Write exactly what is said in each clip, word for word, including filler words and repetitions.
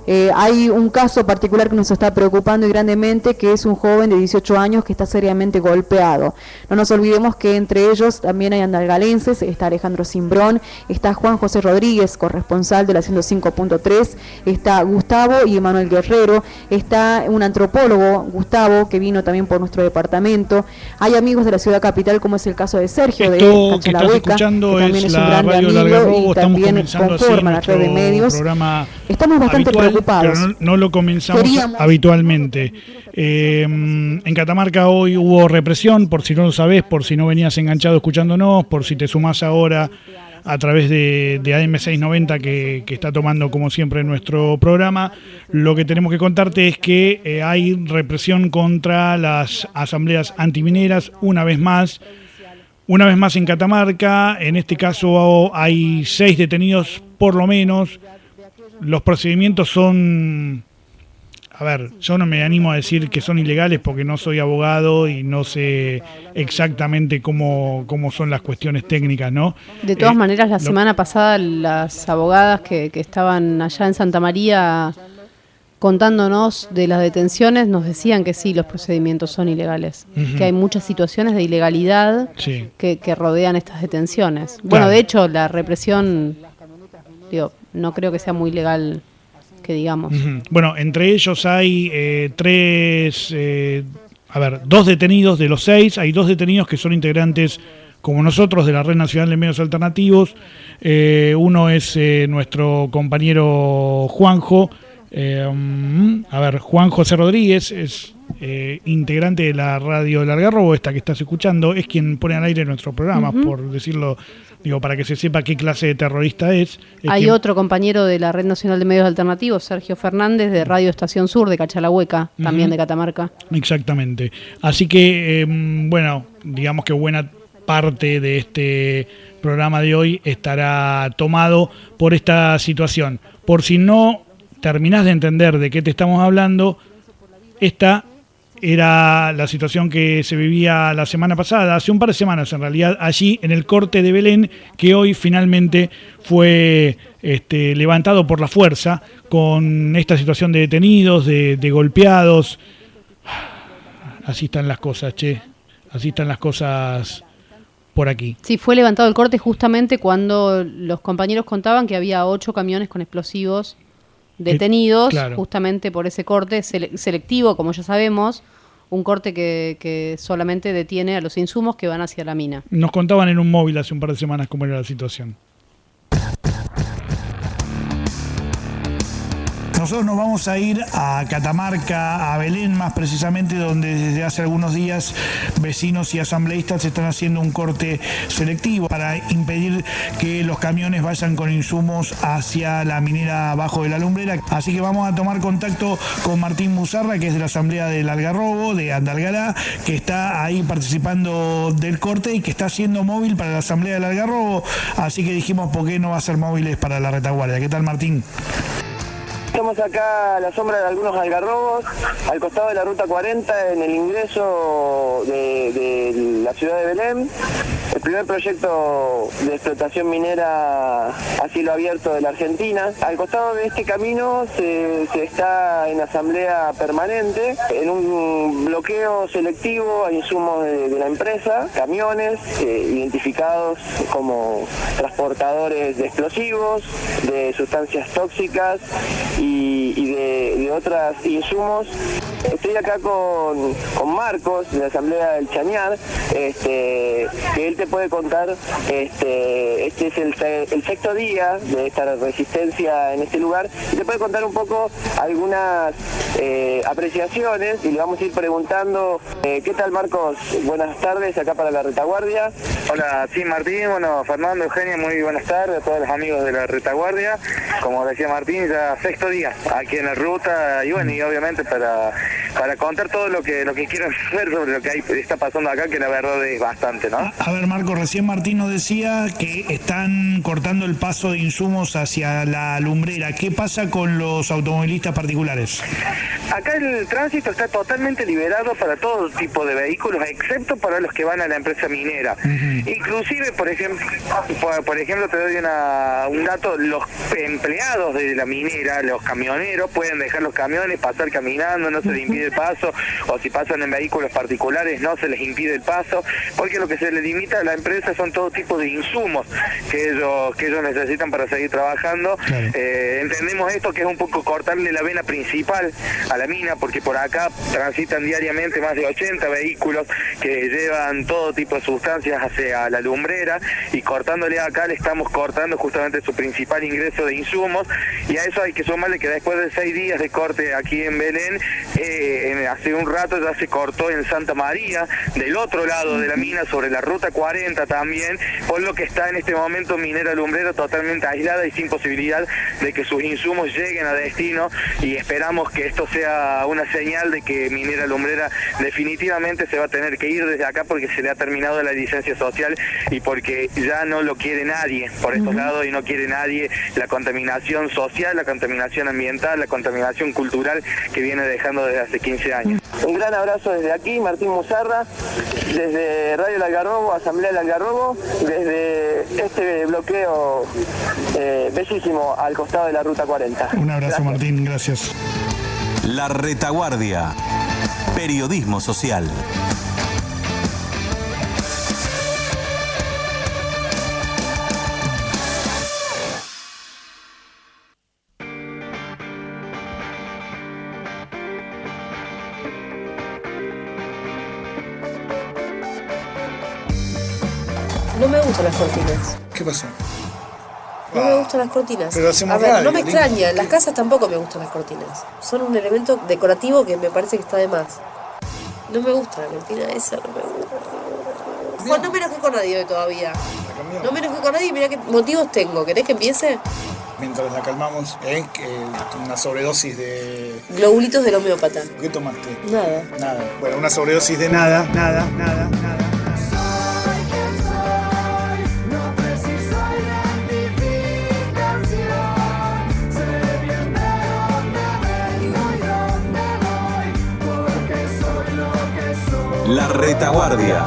Eh, hay un caso particular que nos está preocupando y grandemente, que es un joven de dieciocho años que está seriamente golpeado. No nos olvidemos que entre ellos también hay andalgalenses, está Alejandro Cimbrón, está Juan José Rodríguez, corresponsal de la ciento cinco punto tres, está Gustavo y Emanuel Guerrero, está un antropólogo, Gustavo, que vino también por nuestro departamento. Hay amigos de la ciudad capital, como es el caso de Sergio Esto de que estás escuchando que también es es un la gran radio amigo Largarrobo. y también conforma la red de medios. Estamos bastante habitual, preocupados. Pero no, no lo comenzamos Queríamos... habitualmente. Eh, en Catamarca hoy hubo represión, por si no lo sabés, por si no venías enganchado escuchándonos, por si te sumás ahora a través de, de A M seiscientos noventa que, que está tomando como siempre nuestro programa. Lo que tenemos que contarte es que eh, hay represión contra las asambleas antimineras una vez más. Una vez más en Catamarca, en este caso hay seis detenidos por lo menos. Los procedimientos son, a ver, yo no me animo a decir que son ilegales porque no soy abogado y no sé exactamente cómo, cómo son las cuestiones técnicas, ¿no? De todas eh, maneras, la lo... semana pasada las abogadas que, que estaban allá en Santa María contándonos de las detenciones, nos decían que sí, los procedimientos son ilegales, uh-huh. que hay muchas situaciones de ilegalidad sí. que, que rodean estas detenciones. Claro. Bueno, de hecho, la represión, digo, no creo que sea muy legal, que digamos. Uh-huh. Bueno, entre ellos hay eh, tres, eh, a ver, dos detenidos de los seis, hay dos detenidos que son integrantes como nosotros de la Red Nacional de Medios Alternativos. Eh, uno es eh, nuestro compañero Juanjo, Eh, um, a ver, Juan José Rodríguez es eh, integrante de la radio Largarrobo, esta que estás escuchando, es quien pone al aire nuestro programa, uh-huh. por decirlo, digo, para que se sepa qué clase de terrorista es. es Hay quien... otro compañero de la Red Nacional de Medios Alternativos, Sergio Fernández, de Radio Estación Sur, de Cachalahueca, uh-huh. también de Catamarca. Exactamente. Así que, eh, bueno, digamos que buena parte de este programa de hoy estará tomado por esta situación. Por si no terminás de entender de qué te estamos hablando, esta era la situación que se vivía la semana pasada, hace un par de semanas en realidad, allí en el corte de Belén, que hoy finalmente fue este, levantado por la fuerza, con esta situación de detenidos, de, de golpeados. Así están las cosas, che, así están las cosas por aquí. Sí, fue levantado el corte justamente cuando los compañeros contaban que había ocho camiones con explosivos detenidos, claro. justamente por ese corte sele- selectivo, como ya sabemos, un corte que, que solamente detiene a los insumos que van hacia la mina. Nos contaban en un móvil hace un par de semanas cómo era la situación. Nosotros nos vamos a ir a Catamarca, a Belén más precisamente, donde desde hace algunos días vecinos y asambleístas están haciendo un corte selectivo para impedir que los camiones vayan con insumos hacia la minera abajo de la lumbrera. Así que vamos a tomar contacto con Martín Muzarra, que es de la asamblea del Algarrobo, de Andalgalá, que está ahí participando del corte y que está haciendo móvil para la asamblea del Algarrobo. Así que dijimos, ¿por qué no va a ser móviles para la retaguardia? ¿Qué tal, Martín? Estamos acá a la sombra de algunos algarrobos, al costado de la ruta cuarenta, en el ingreso de, de la ciudad de Belén. El primer proyecto de explotación minera a cielo abierto de la Argentina. Al costado de este camino se, se está en asamblea permanente, en un bloqueo selectivo a insumos de, de la empresa, camiones eh, identificados como transportadores de explosivos, de sustancias tóxicas y, y de, de otros insumos. Estoy acá con, con Marcos, de la asamblea del Chañar, este, que él te puede contar, este, este es el, el sexto día de esta resistencia en este lugar, y te puede contar un poco algunas eh, apreciaciones, y le vamos a ir preguntando, eh, ¿qué tal, Marcos? Buenas tardes, acá para la retaguardia. Hola, sí, Martín, bueno, Fernando, Eugenia, muy buenas tardes a todos los amigos de la retaguardia. Como decía Martín, ya sexto día aquí en la ruta, y bueno, y obviamente para para contar todo lo que lo que quieran saber sobre lo que hay, está pasando acá, que la verdad es bastante, ¿no? A ver, Marco, recién Martín nos decía que están cortando el paso de insumos hacia la lumbrera. ¿Qué pasa con los automovilistas particulares? Acá el tránsito está totalmente liberado para todo tipo de vehículos, excepto para los que van a la empresa minera. Uh-huh. Inclusive, por ejemplo, por, por ejemplo, te doy una, un dato, los empleados de la minera, los camioneros, pueden dejar los camiones, pasar caminando, no se les impide el paso, o si pasan en vehículos particulares no se les impide el paso, porque lo que se les limita a la empresa son todo tipo de insumos que ellos que ellos necesitan para seguir trabajando. Claro. Eh, entendemos esto, que es un poco cortarle la vena principal a la mina, porque por acá transitan diariamente más de ochenta vehículos que llevan todo tipo de sustancias hacia la lumbrera, y cortándole acá le estamos cortando justamente su principal ingreso de insumos, y a eso hay que sumarle que después de seis días de corte aquí en Belén, eh, en, hace un rato ya se cortó en Santa María, del otro lado de la mina, sobre la ruta cuarenta también, por lo que está en este momento Minera Lumbrera totalmente aislada y sin posibilidad de que sus insumos lleguen a destino, y esperamos que esto sea una señal de que Minera Lumbrera definitivamente se va a tener que ir desde acá, porque se le ha terminado la licencia social y porque ya no lo quiere nadie por estos uh-huh. lados, y no quiere nadie la contaminación social, la contaminación ambiental, la contaminación cultural que viene dejando desde hace quince años. Un gran abrazo desde aquí, Martín Musarra, desde Radio El Algarrobo, Asamblea El Algarrobo, desde este bloqueo eh, bellísimo al costado de la Ruta cuarenta. Un abrazo, gracias. Martín, gracias. La Retaguardia, periodismo social. No me gustan las cortinas. ¿Qué pasó? No ah, me gustan las cortinas. Pero hacemos A ver, radio, no me ¿sí? extraña. En las casas tampoco me gustan las cortinas. Son un elemento decorativo que me parece que está de más. No me gusta la cortina esa, no me gusta. Juan, no me enojé con nadie hoy todavía. No me enojé con nadie y mira qué motivos tengo. ¿Querés que empiece? Mientras la calmamos, ¿eh? Que una sobredosis de... Globulitos del homeópata. ¿Qué tomaste? Nada. Nada. Bueno, una sobredosis de nada, nada, nada, nada. La Retaguardia.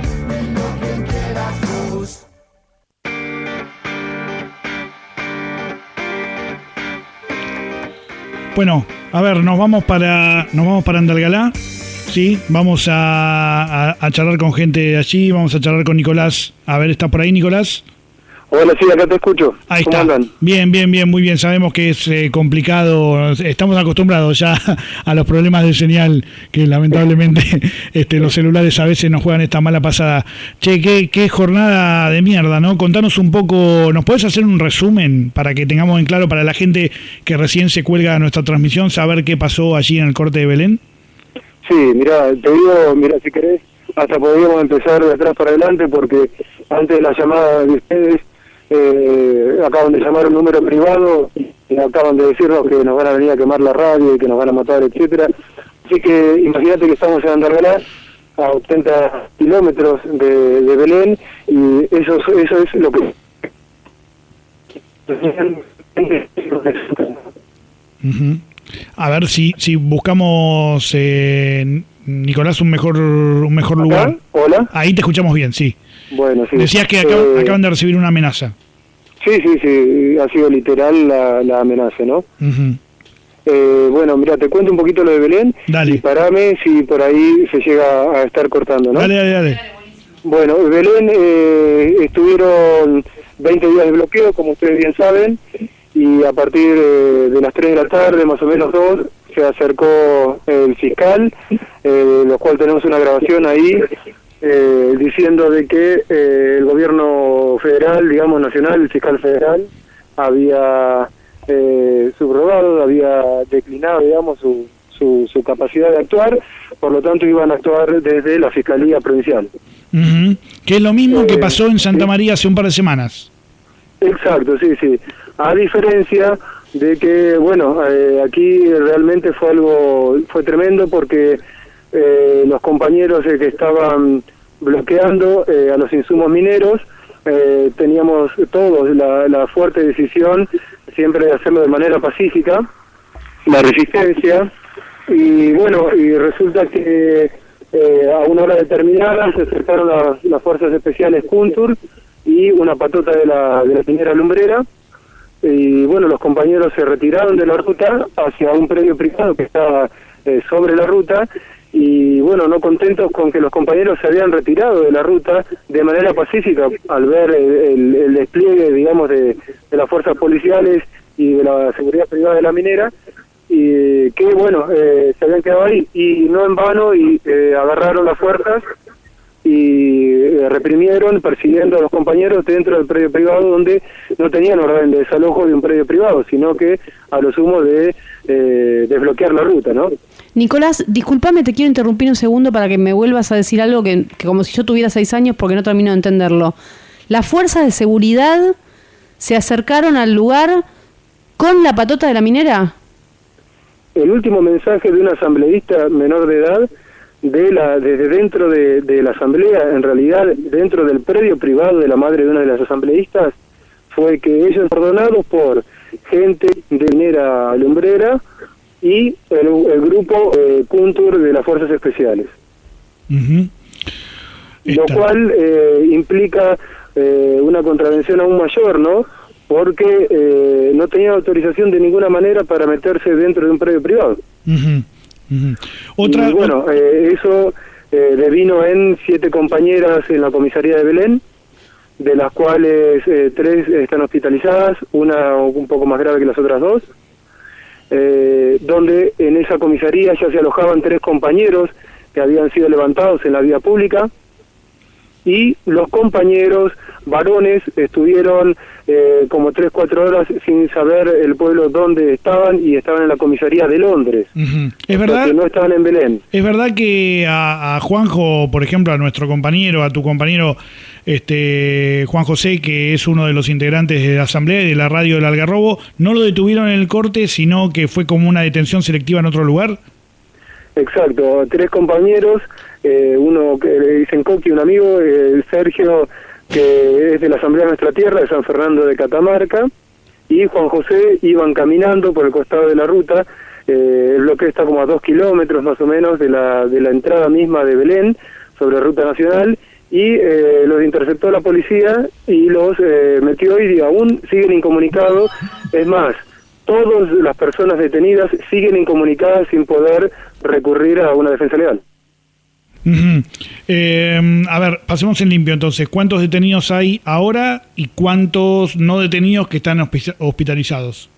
Bueno, a ver, nos vamos para nos vamos para Andalgalá, sí, vamos a, a, a charlar con gente de allí, vamos a charlar con Nicolás. A ver, ¿está por ahí, Nicolás? Hola, sí, acá te escucho. Ahí ¿Cómo está. andan? Bien, bien, bien, muy bien. Sabemos que es eh, complicado, estamos acostumbrados ya a los problemas de señal que lamentablemente este, los celulares a veces nos juegan esta mala pasada. Che, qué, qué jornada de mierda, ¿no? Contanos un poco, ¿nos podés hacer un resumen para que tengamos en claro para la gente que recién se cuelga a nuestra transmisión, saber qué pasó allí en el corte de Belén? Sí, mira, te digo, mira, si querés, hasta podríamos empezar de atrás para adelante, porque antes de la llamada de ustedes, Eh, acaban de llamar un número privado y acaban de decirnos que nos van a venir a quemar la radio y que nos van a matar, etcétera. Así que imagínate que estamos en Andalgalá, a ochenta kilómetros de, de Belén, y eso, eso es lo que... Uh-huh. A ver si si buscamos, eh, Nicolás, un mejor un mejor lugar. Hola. Ahí te escuchamos bien, sí. Bueno, sí. Decías que acaban, eh, acaban de recibir una amenaza. Sí, sí, sí, ha sido literal la, la amenaza, ¿no? Uh-huh. Eh, bueno, mira, te cuento un poquito lo de Belén. Dale. Y parame si por ahí se llega a estar cortando, ¿no? Dale, dale, dale. Bueno, Belén eh, estuvieron veinte días de bloqueo, como ustedes bien saben, y a partir de, de las tres de la tarde, más o menos dos, se acercó el fiscal, eh, lo cual tenemos una grabación ahí, eh, diciendo de que eh, el gobierno federal, digamos nacional, el fiscal federal, había eh, subrogado, había declinado, digamos, su, su, su capacidad de actuar, por lo tanto iban a actuar desde la Fiscalía Provincial. Uh-huh. Que es lo mismo eh, que pasó en Santa sí. María hace un par de semanas. Exacto, sí, sí. A diferencia de que, bueno, eh, aquí realmente fue algo, fue tremendo porque eh, los compañeros eh, que estaban bloqueando eh, a los insumos mineros, eh, teníamos todos la, la fuerte decisión siempre de hacerlo de manera pacífica, la resistencia, y bueno, y resulta que eh, a una hora determinada se acercaron las, las fuerzas especiales Kuntur y una patota de la, de la minera lumbrera, y bueno, los compañeros se retiraron de la ruta hacia un predio privado que estaba eh, sobre la ruta, y bueno, no contentos con que los compañeros se habían retirado de la ruta de manera pacífica al ver el, el, el despliegue, digamos, de, de las fuerzas policiales y de la seguridad privada de la minera, y que bueno, eh, se habían quedado ahí, y no en vano, y eh, agarraron las fuerzas y eh, reprimieron, persiguiendo a los compañeros dentro del predio privado, donde no tenían orden de desalojo de un predio privado, sino que a lo sumo de eh, desbloquear la ruta, ¿no? Nicolás, discúlpame, te quiero interrumpir un segundo para que me vuelvas a decir algo que, que como si yo tuviera seis años, porque no termino de entenderlo. Las fuerzas de seguridad se acercaron al lugar con la patota de la minera. El último mensaje de un asambleísta menor de edad, de la desde dentro de, de la asamblea, en realidad dentro del predio privado de la madre de una de las asambleístas, fue que ellos ordenados por gente de minera lumbrera y el, el grupo eh, Kuntur de las Fuerzas Especiales. Uh-huh. Lo cual eh, implica eh, una contravención aún mayor, ¿no? Porque eh, no tenía autorización de ninguna manera para meterse dentro de un predio privado. Uh-huh. Uh-huh. Otra, y bueno, eh, eso eh, devino en siete compañeras en la comisaría de Belén, de las cuales eh, tres están hospitalizadas, una un poco más grave que las otras dos, eh, donde en esa comisaría ya se alojaban tres compañeros que habían sido levantados en la vía pública, y los compañeros varones estuvieron eh, como tres, cuatro horas sin saber el pueblo dónde estaban, y estaban en la comisaría de Londres. Uh-huh. Es verdad que no estaban en Belén. Es verdad que a, a Juanjo, por ejemplo, a nuestro compañero, a tu compañero este Juan José, que es uno de los integrantes de la asamblea y de la radio del Algarrobo, no lo detuvieron en el corte, sino que fue como una detención selectiva en otro lugar. Exacto, tres compañeros, eh, uno que le dicen Coqui, un amigo, eh, Sergio, que es de la Asamblea de Nuestra Tierra, de San Fernando de Catamarca, y Juan José iban caminando por el costado de la ruta. Eh, el bloqueo está como a dos kilómetros más o menos de la, de la entrada misma de Belén, sobre ruta nacional, y eh, los interceptó la policía y los eh, metió, y aún siguen incomunicados. Es más, todas las personas detenidas siguen incomunicadas sin poder recurrir a una defensa legal. Uh-huh. Eh, a ver, pasemos en limpio entonces. ¿Cuántos detenidos hay ahora y cuántos no detenidos que están hospitalizados?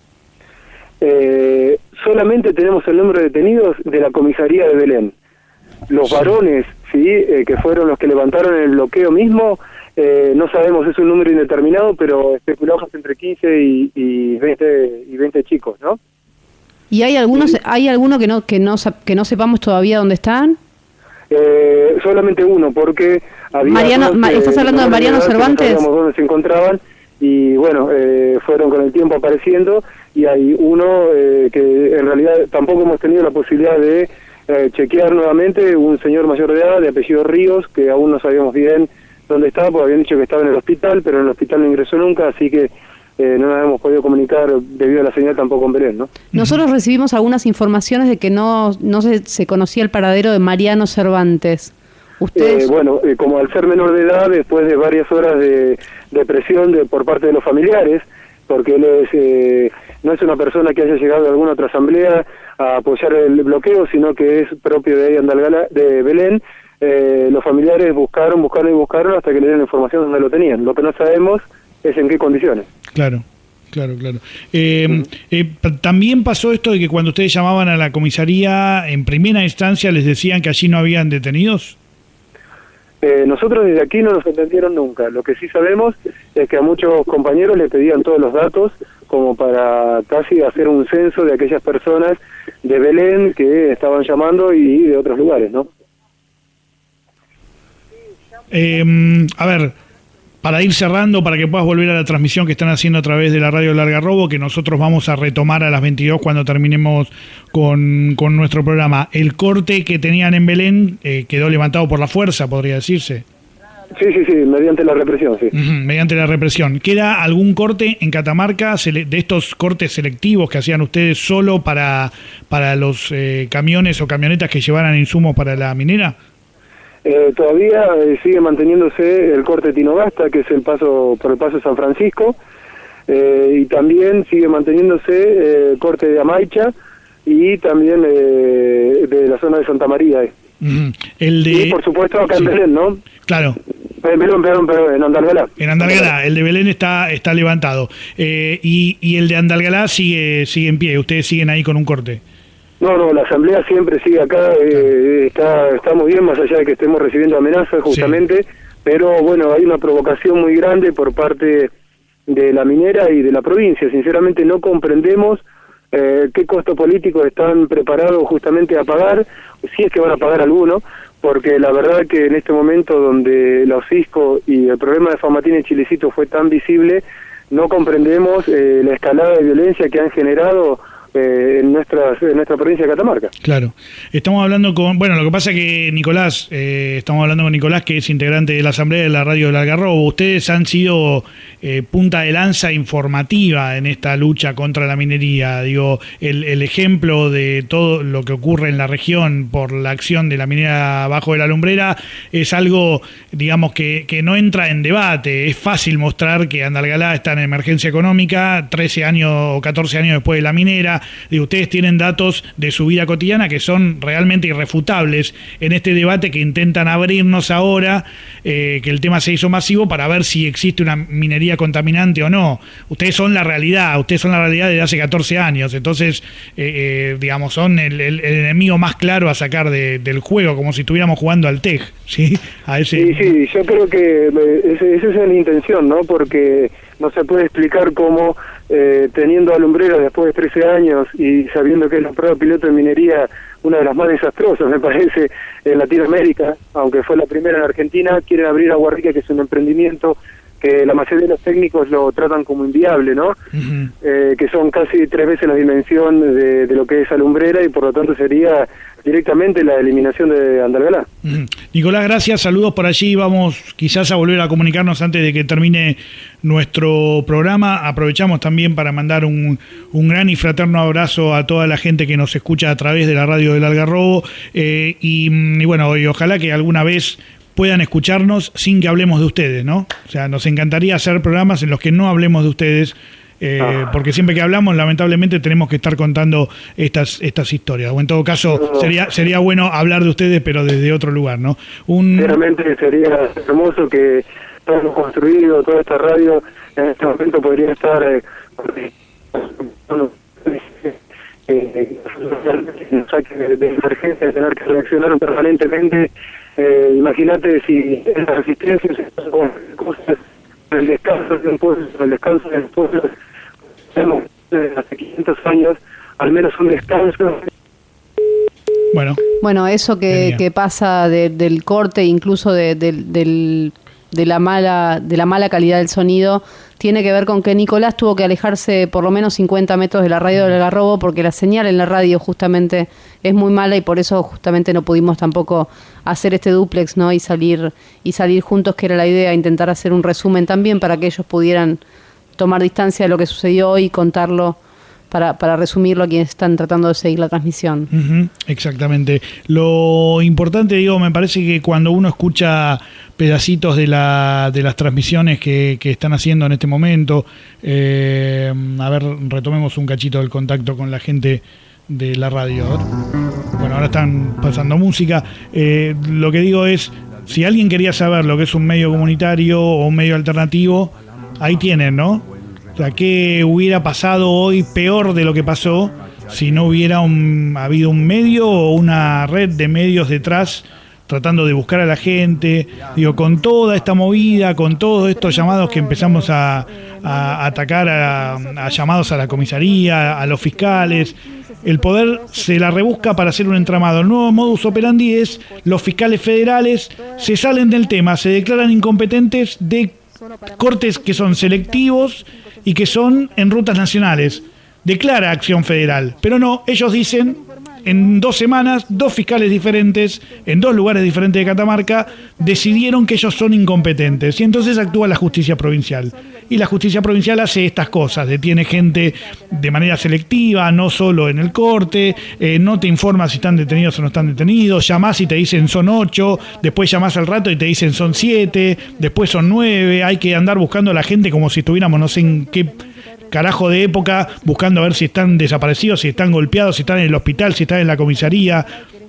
Eh, solamente tenemos el número de detenidos de la comisaría de Belén. Los sí. varones, sí, eh, que fueron los que levantaron el bloqueo mismo, eh, no sabemos, es un número indeterminado, pero especulamos entre quince y, y veinte y veinte chicos, ¿no? ¿Y hay algunos, sí. hay alguno que no que no que no sepamos todavía dónde están? Eh, solamente uno, porque había Mariano, ma, ¿estás hablando de Mariano Cervantes? No sabíamos dónde se encontraban, y bueno, eh, fueron con el tiempo apareciendo, y hay uno eh, que en realidad tampoco hemos tenido la posibilidad de eh, chequear nuevamente, un señor mayor de edad de apellido Ríos, que aún no sabíamos bien dónde estaba, porque habían dicho que estaba en el hospital, pero en el hospital no ingresó nunca, así que Eh, no nos hemos podido comunicar debido a la señal tampoco en Belén, ¿no? Nosotros recibimos algunas informaciones de que no no se, se conocía el paradero de Mariano Cervantes. ¿Ustedes? Eh, bueno, eh, como al ser menor de edad, después de varias horas de, de presión de, por parte de los familiares, porque él es, eh, no es una persona que haya llegado de alguna otra asamblea a apoyar el bloqueo, sino que es propio de ahí Andalgalá, de Belén, eh, los familiares buscaron, buscaron y buscaron hasta que le dieron la información donde lo tenían. Lo que no sabemos es en qué condiciones. Claro, claro, claro. Eh, eh, también pasó esto de que cuando ustedes llamaban a la comisaría, en primera instancia les decían que allí no habían detenidos. Eh, nosotros desde aquí no nos atendieron nunca. Lo que sí sabemos es que a muchos compañeros le pedían todos los datos como para casi hacer un censo de aquellas personas de Belén que estaban llamando y de otros lugares, ¿no? Eh, a ver... para ir cerrando, para que puedas volver a la transmisión que están haciendo a través de la radio del Algarrobo, que nosotros vamos a retomar a las veintidós cuando terminemos con, con nuestro programa. El corte que tenían en Belén eh, quedó levantado por la fuerza, podría decirse. Sí, sí, sí, mediante la represión, sí. Uh-huh, mediante la represión. ¿Queda algún corte en Catamarca de estos cortes selectivos que hacían ustedes solo para, para los eh, camiones o camionetas que llevaran insumos para la minera? Eh, todavía eh, sigue manteniéndose el corte Tinogasta, que es el paso por el paso de San Francisco, eh, y también sigue manteniéndose eh, el corte de Amaicha y también eh, de la zona de Santa María. Eh. Uh-huh. El de... Y por supuesto acá sí. En Belén, ¿no? Claro. En Belén, perdón, perdón, en Andalgalá. En Andalgalá, el de Belén está está levantado. Eh, y, y el de Andalgalá sigue sigue en pie, ustedes siguen ahí con un corte. No, no, la asamblea siempre sigue acá, eh, está, está muy bien, más allá de que estemos recibiendo amenazas justamente, sí. Pero bueno, hay una provocación muy grande por parte de la minera y de la provincia. Sinceramente no comprendemos eh, qué costo político están preparados justamente a pagar, si es que van a pagar alguno, porque la verdad que en este momento donde la OSISCO y el problema de Famatina y Chilecito fue tan visible, no comprendemos eh, la escalada de violencia que han generado Eh, en, nuestras, en nuestra provincia de Catamarca. Claro. Estamos hablando con... Bueno, lo que pasa es que Nicolás, eh, estamos hablando con Nicolás, que es integrante de la Asamblea de la Radio del Algarrobo. Ustedes han sido eh, punta de lanza informativa en esta lucha contra la minería. Digo, el, el ejemplo de todo lo que ocurre en la región por la acción de la minera Bajo de la Lumbrera es algo, digamos, que, que no entra en debate. Es fácil mostrar que Andalgalá está en emergencia económica, trece años o catorce años después de la minera. De ustedes tienen datos de su vida cotidiana que son realmente irrefutables en este debate que intentan abrirnos ahora, eh, que el tema se hizo masivo para ver si existe una minería contaminante o no. Ustedes son la realidad, ustedes son la realidad desde hace catorce años, entonces, eh, eh, digamos, son el, el, el enemigo más claro a sacar de, del juego, como si estuviéramos jugando al T E J, ¿sí? A ese... Sí, sí, yo creo que esa es la intención, ¿no? Porque no se puede explicar cómo eh, teniendo a Lumbrera después de trece años y sabiendo que es la prueba piloto de minería, una de las más desastrosas, me parece, en Latinoamérica, aunque fue la primera en Argentina, quieren abrir Agua Rica, que es un emprendimiento que la mayoría de los técnicos lo tratan como inviable, ¿no? Uh-huh. Eh, que son casi tres veces la dimensión de, de lo que es Alumbrera y por lo tanto sería directamente la eliminación de Andalgalá. Uh-huh. Nicolás, gracias, saludos por allí, vamos quizás a volver a comunicarnos antes de que termine nuestro programa. Aprovechamos también para mandar un, un gran y fraterno abrazo a toda la gente que nos escucha a través de la radio del Algarrobo, eh, y, y bueno, y ojalá que alguna vez puedan escucharnos sin que hablemos de ustedes, ¿no? O sea, nos encantaría hacer programas en los que no hablemos de ustedes, eh, ah. porque siempre que hablamos, lamentablemente, tenemos que estar contando estas estas historias. O en todo caso, no. sería sería bueno hablar de ustedes, pero desde otro lugar, ¿no? Un... Sinceramente sería hermoso que todo lo construido, toda esta radio, en este momento podría estar... Eh, eh, nos saque de, de emergencia, de tener que reaccionar permanentemente. Eh, imagínate si en la resistencia se están con cosas, el descanso de un pueblo, el descanso del pueblo, tenemos desde hace quinientos años, al menos un descanso. Bueno, bueno eso que, que pasa de, del corte, incluso de, de, del, de la mala de la mala calidad del sonido, tiene que ver con que Nicolás tuvo que alejarse por lo menos cincuenta metros de la radio del Algarrobo porque la señal en la radio justamente es muy mala y por eso justamente no pudimos tampoco hacer este dúplex, ¿no? Y salir y salir juntos, que era la idea, intentar hacer un resumen también para que ellos pudieran tomar distancia de lo que sucedió hoy y contarlo para, para resumirlo a quienes están tratando de seguir la transmisión. Uh-huh, exactamente. Lo importante, digo, me parece que cuando uno escucha pedacitos de la de las transmisiones que, que están haciendo en este momento, eh, a ver, retomemos un cachito del contacto con la gente de la radio. Bueno, ahora están pasando música. Eh, lo que digo es, si alguien quería saber lo que es un medio comunitario o un medio alternativo, ahí tienen, ¿no? O sea, ¿qué hubiera pasado hoy peor de lo que pasó si no hubiera un, habido un medio o una red de medios detrás tratando de buscar a la gente? Digo, con toda esta movida, con todos estos llamados que empezamos a, a atacar, a, a llamados a la comisaría, a los fiscales, el poder se la rebusca para hacer un entramado. El nuevo modus operandi es: los fiscales federales se salen del tema, se declaran incompetentes de cortes que son selectivos y que son en rutas nacionales. Declara Acción Federal, pero no, ellos dicen en dos semanas, dos fiscales diferentes, en dos lugares diferentes de Catamarca, decidieron que ellos son incompetentes y entonces actúa la justicia provincial. Y la justicia provincial hace estas cosas, detiene gente de manera selectiva, no solo en el corte, eh, no te informa si están detenidos o no están detenidos, llamás y te dicen son ocho, después llamás al rato y te dicen son siete, después son nueve, hay que andar buscando a la gente como si estuviéramos no sé en qué carajo de época, buscando a ver si están desaparecidos, si están golpeados, si están en el hospital, si están en la comisaría.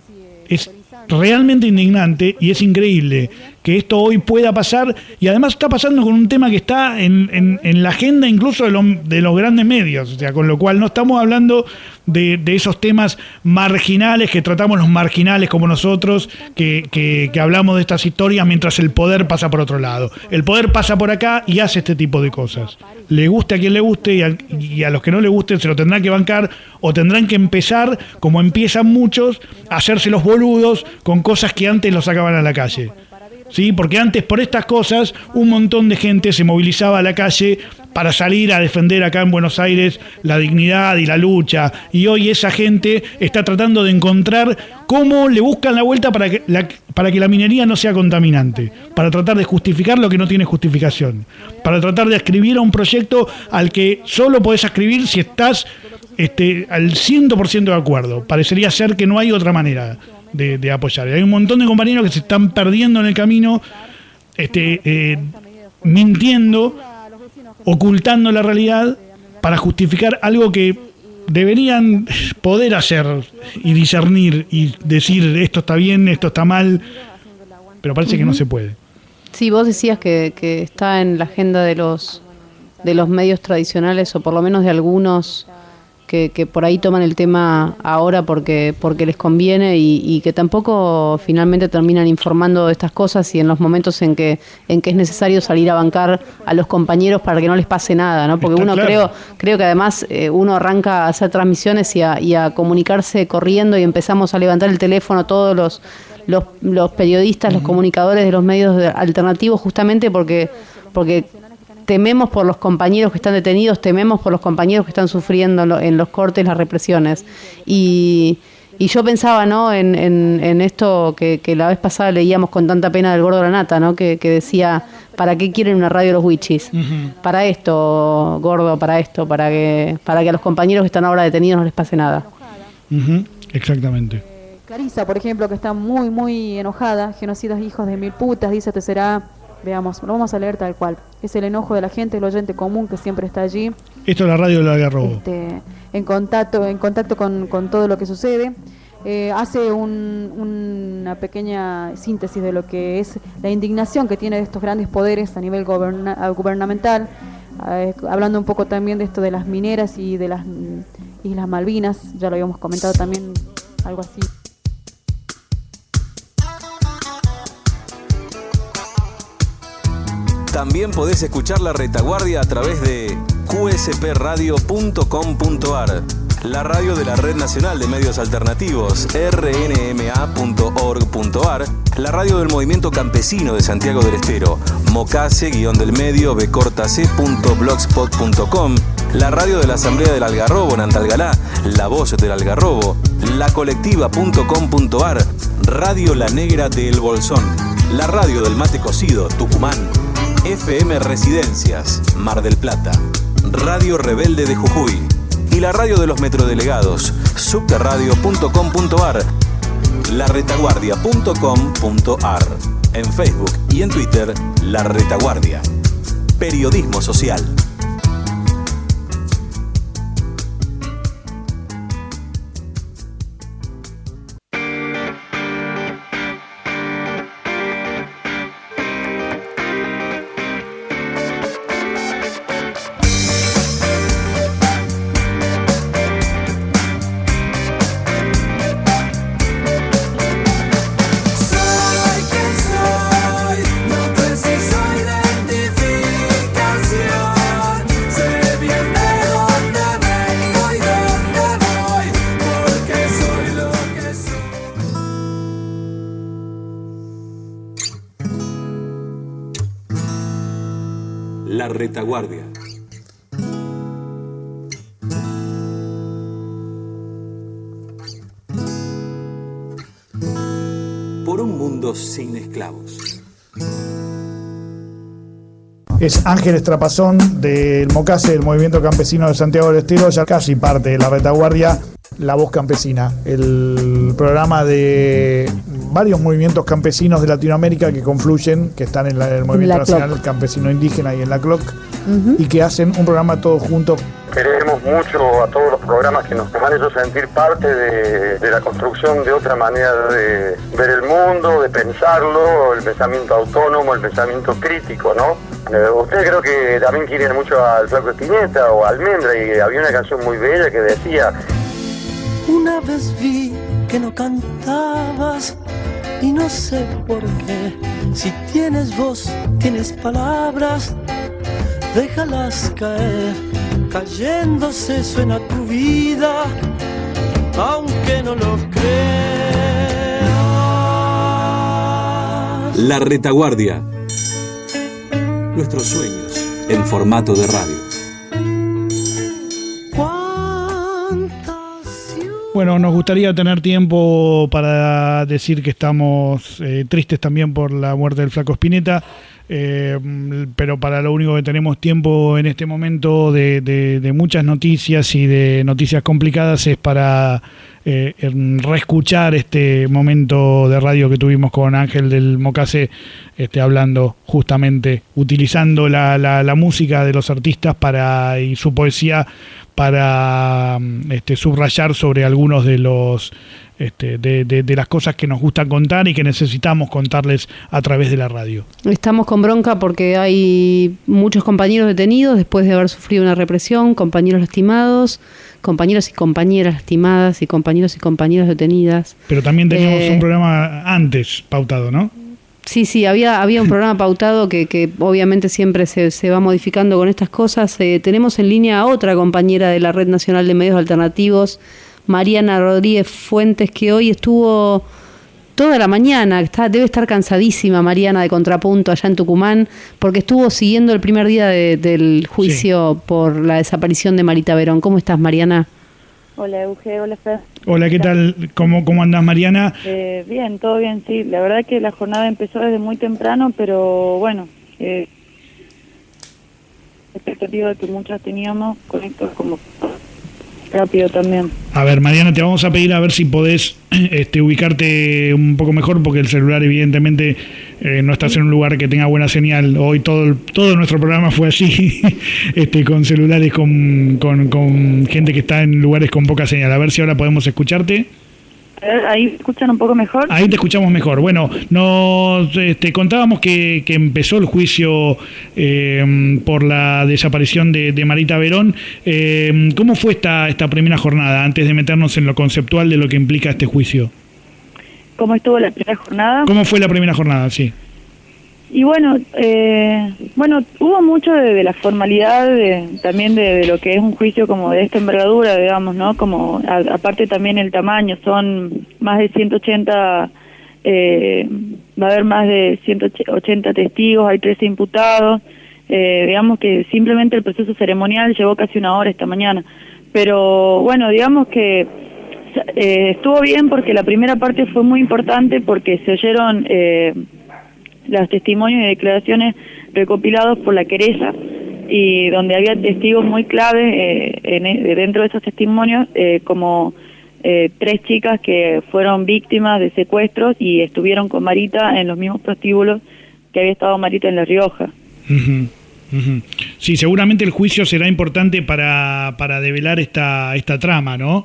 Es realmente indignante y es increíble que esto hoy pueda pasar, y además está pasando con un tema que está en, en, en la agenda incluso de, lo, de los grandes medios, o sea, con lo cual no estamos hablando de, de esos temas marginales que tratamos los marginales como nosotros, que, que, que hablamos de estas historias mientras el poder pasa por otro lado. El poder pasa por acá y hace este tipo de cosas. Le guste a quien le guste y a, y a los que no le gusten se lo tendrán que bancar o tendrán que empezar, como empiezan muchos, a hacerse los boludos con cosas que antes los sacaban a la calle. Sí, porque antes por estas cosas un montón de gente se movilizaba a la calle para salir a defender acá en Buenos Aires la dignidad y la lucha, y hoy esa gente está tratando de encontrar cómo le buscan la vuelta para que la, para que la minería no sea contaminante, para tratar de justificar lo que no tiene justificación, para tratar de escribir a un proyecto al que solo podés escribir si estás este, al cien por ciento de acuerdo. Parecería ser que no hay otra manera De, de apoyar. Hay un montón de compañeros que se están perdiendo en el camino, este, eh, mintiendo, ocultando la realidad para justificar algo que deberían poder hacer y discernir y decir esto está bien, esto está mal, pero parece uh-huh. que no se puede. Sí, vos decías que, que está en la agenda de los de los medios tradicionales, o por lo menos de algunos Que, que por ahí toman el tema ahora porque porque les conviene y, y que tampoco finalmente terminan informando de estas cosas y en los momentos en que en que es necesario salir a bancar a los compañeros para que no les pase nada, ¿no? Porque Está uno claro. creo creo que además eh, uno arranca a hacer transmisiones y a, y a comunicarse corriendo y empezamos a levantar el teléfono todos los los, los periodistas, uh-huh. los comunicadores de los medios alternativos, justamente porque porque tememos por los compañeros que están detenidos, tememos por los compañeros que están sufriendo en los cortes, las represiones. Y, y yo pensaba, ¿no?, en, en, en esto que, que la vez pasada leíamos con tanta pena del Gordo Granata, ¿no?, que, que decía, ¿para qué quieren una radio los Wichis? Uh-huh. Para esto, Gordo, para esto, para que, para que a los compañeros que están ahora detenidos no les pase nada. Uh-huh. Exactamente. Clarisa, por ejemplo, que está muy, muy enojada, genocidas hijos de mil putas, dice te será... Veamos, lo vamos a leer tal cual. Es el enojo de la gente, el oyente común que siempre está allí. Esto es la radio del Algarrobo. Este, en contacto, en contacto con, con todo lo que sucede. Eh, hace un, una pequeña síntesis de lo que es la indignación que tiene de estos grandes poderes a nivel goberna, gubernamental. Eh, hablando un poco también de esto de las mineras y de las mm, Islas Malvinas. Ya lo habíamos comentado también, algo así. También podés escuchar La Retaguardia a través de cu ese pe radio punto com punto ar, la radio de la Red Nacional de Medios Alternativos, erre ene eme a punto org punto ar, la radio del Movimiento Campesino de Santiago del Estero, mocase-del-medio becortac punto blogspot punto com, la radio de la Asamblea del Algarrobo en Antalgalá, La Voz del Algarrobo, la colectiva punto com punto ar, Radio La Negra de El Bolsón, la radio del Mate Cocido, Tucumán, efe eme Residencias, Mar del Plata, Radio Rebelde de Jujuy y la radio de los metrodelegados, subterradio punto com punto ar, la retaguardia punto com punto ar, en Facebook y en Twitter, La Retaguardia. Periodismo social. Soy quien soy, no preciso identificación. retaguardia. Por un mundo sin esclavos. Es Ángel Estrapazón del Mocase, del Movimiento Campesino de Santiago del Estero, ya casi parte de la retaguardia, La Voz Campesina, el programa de varios movimientos campesinos de Latinoamérica que confluyen, que están en, la, en el Movimiento la Nacional CLOC. Campesino Indígena y en la C L O C, Uh-huh. y que hacen un programa todos juntos. Queremos mucho a todos los programas que nos han hecho sentir parte de, de la construcción de otra manera de ver el mundo, de pensarlo, el pensamiento autónomo, el pensamiento crítico, ¿no? Eh, usted creo que también quieren mucho al Flaco Spinetta o a Almendra, y había una canción muy bella que decía: una vez vi que no cantabas y no sé por qué. Si tienes voz, tienes palabras, déjalas caer. Cayéndose suena tu vida, aunque no lo creas. La retaguardia. Nuestros sueños en formato de radio. Bueno, nos gustaría tener tiempo para decir que estamos eh, tristes también por la muerte del Flaco Spinetta, eh, pero para lo único que tenemos tiempo en este momento de, de, de muchas noticias y de noticias complicadas es para eh, reescuchar este momento de radio que tuvimos con Ángel del Mocase, este, hablando justamente, utilizando la, la, la música de los artistas para y su poesía para este, subrayar sobre algunos de los este, de, de, de las cosas que nos gusta contar y que necesitamos contarles a través de la radio. Estamos con bronca porque hay muchos compañeros detenidos después de haber sufrido una represión, compañeros lastimados, compañeros y compañeras lastimadas y compañeros y compañeras detenidas. Pero también teníamos eh, un programa antes pautado, ¿no? Sí, sí, había había un programa pautado que, que obviamente siempre se, se va modificando con estas cosas. Eh, tenemos en línea a otra compañera de la Red Nacional de Medios Alternativos, Mariana Rodríguez Fuentes, que hoy estuvo toda la mañana, está, debe estar cansadísima Mariana de Contrapunto allá en Tucumán, porque estuvo siguiendo el primer día de, del juicio sí. por la desaparición de Marita Verón. ¿Cómo estás, Mariana? Hola, Euge, hola, Fer. Hola, ¿qué tal? ¿Cómo, cómo andás, Mariana? Eh, bien, todo bien, sí. La verdad que la jornada empezó desde muy temprano, pero bueno, eh, expectativa que muchas teníamos con esto como rápido también. A ver, Mariana, te vamos a pedir a ver si podés este, ubicarte un poco mejor, porque el celular evidentemente eh, no estás en un lugar que tenga buena señal. Hoy todo todo nuestro programa fue así, este, con celulares, con, con, con gente que está en lugares con poca señal. A ver si ahora podemos escucharte. ¿Ahí me escuchan un poco mejor? Ahí te escuchamos mejor. Bueno, nos este, contábamos que, que empezó el juicio eh, por la desaparición de, de Marita Verón. Eh, ¿Cómo fue esta, esta primera jornada, antes de meternos en lo conceptual de lo que implica este juicio? ¿Cómo estuvo la primera jornada? ¿Cómo fue la primera jornada? Sí. Y bueno, eh, bueno, hubo mucho de, de la formalidad, de, también de, de lo que es un juicio como de esta envergadura, digamos, ¿no? Como a, aparte también el tamaño, son más de ciento ochenta, eh, va a haber más de ciento ochenta testigos, hay trece imputados, eh, digamos que simplemente el proceso ceremonial llevó casi una hora esta mañana, pero bueno, digamos que eh, estuvo bien porque la primera parte fue muy importante porque se oyeron Eh, los testimonios y declaraciones recopilados por la querella, y donde había testigos muy claves eh, en, dentro de esos testimonios, eh, como eh, tres chicas que fueron víctimas de secuestros y estuvieron con Marita en los mismos prostíbulos que había estado Marita en La Rioja. Uh-huh. Uh-huh. Sí, seguramente el juicio será importante para, para develar esta, esta trama, ¿no?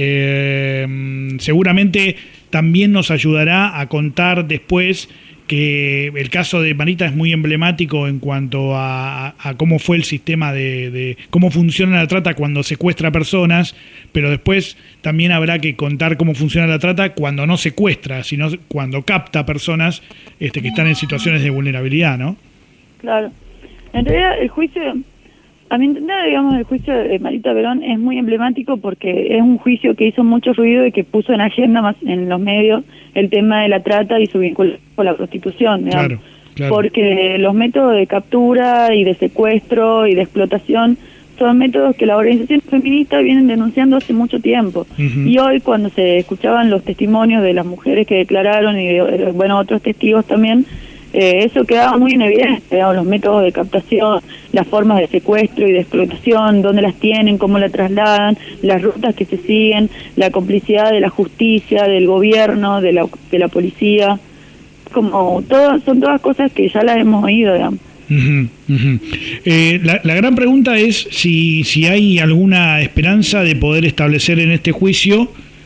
Eh, seguramente también nos ayudará a contar después que el caso de Marita es muy emblemático en cuanto a, a cómo fue el sistema de, de cómo funciona la trata cuando secuestra personas, pero después también habrá que contar cómo funciona la trata cuando no secuestra, sino cuando capta personas este, que están en situaciones de vulnerabilidad, ¿no? Claro. En realidad el juicio, a mi entender, digamos, el juicio de Marita Verón es muy emblemático porque es un juicio que hizo mucho ruido y que puso en agenda más en los medios el tema de la trata y su vinculación con la prostitución, digamos. Claro, Claro. Porque los métodos de captura y de secuestro y de explotación son métodos que las organizaciones feministas vienen denunciando hace mucho tiempo. Uh-huh. Y hoy, cuando se escuchaban los testimonios de las mujeres que declararon y de, bueno, otros testigos también, eh, eso quedaba muy en evidencia, digamos, los métodos de captación, las formas de secuestro y de explotación, dónde las tienen, cómo las trasladan, las rutas que se siguen, la complicidad de la justicia, del gobierno, de la, de la policía, como todo, son todas cosas que ya las hemos oído, digamos. Uh-huh, uh-huh. Eh, la, la gran pregunta es si, si hay alguna esperanza de poder establecer en este juicio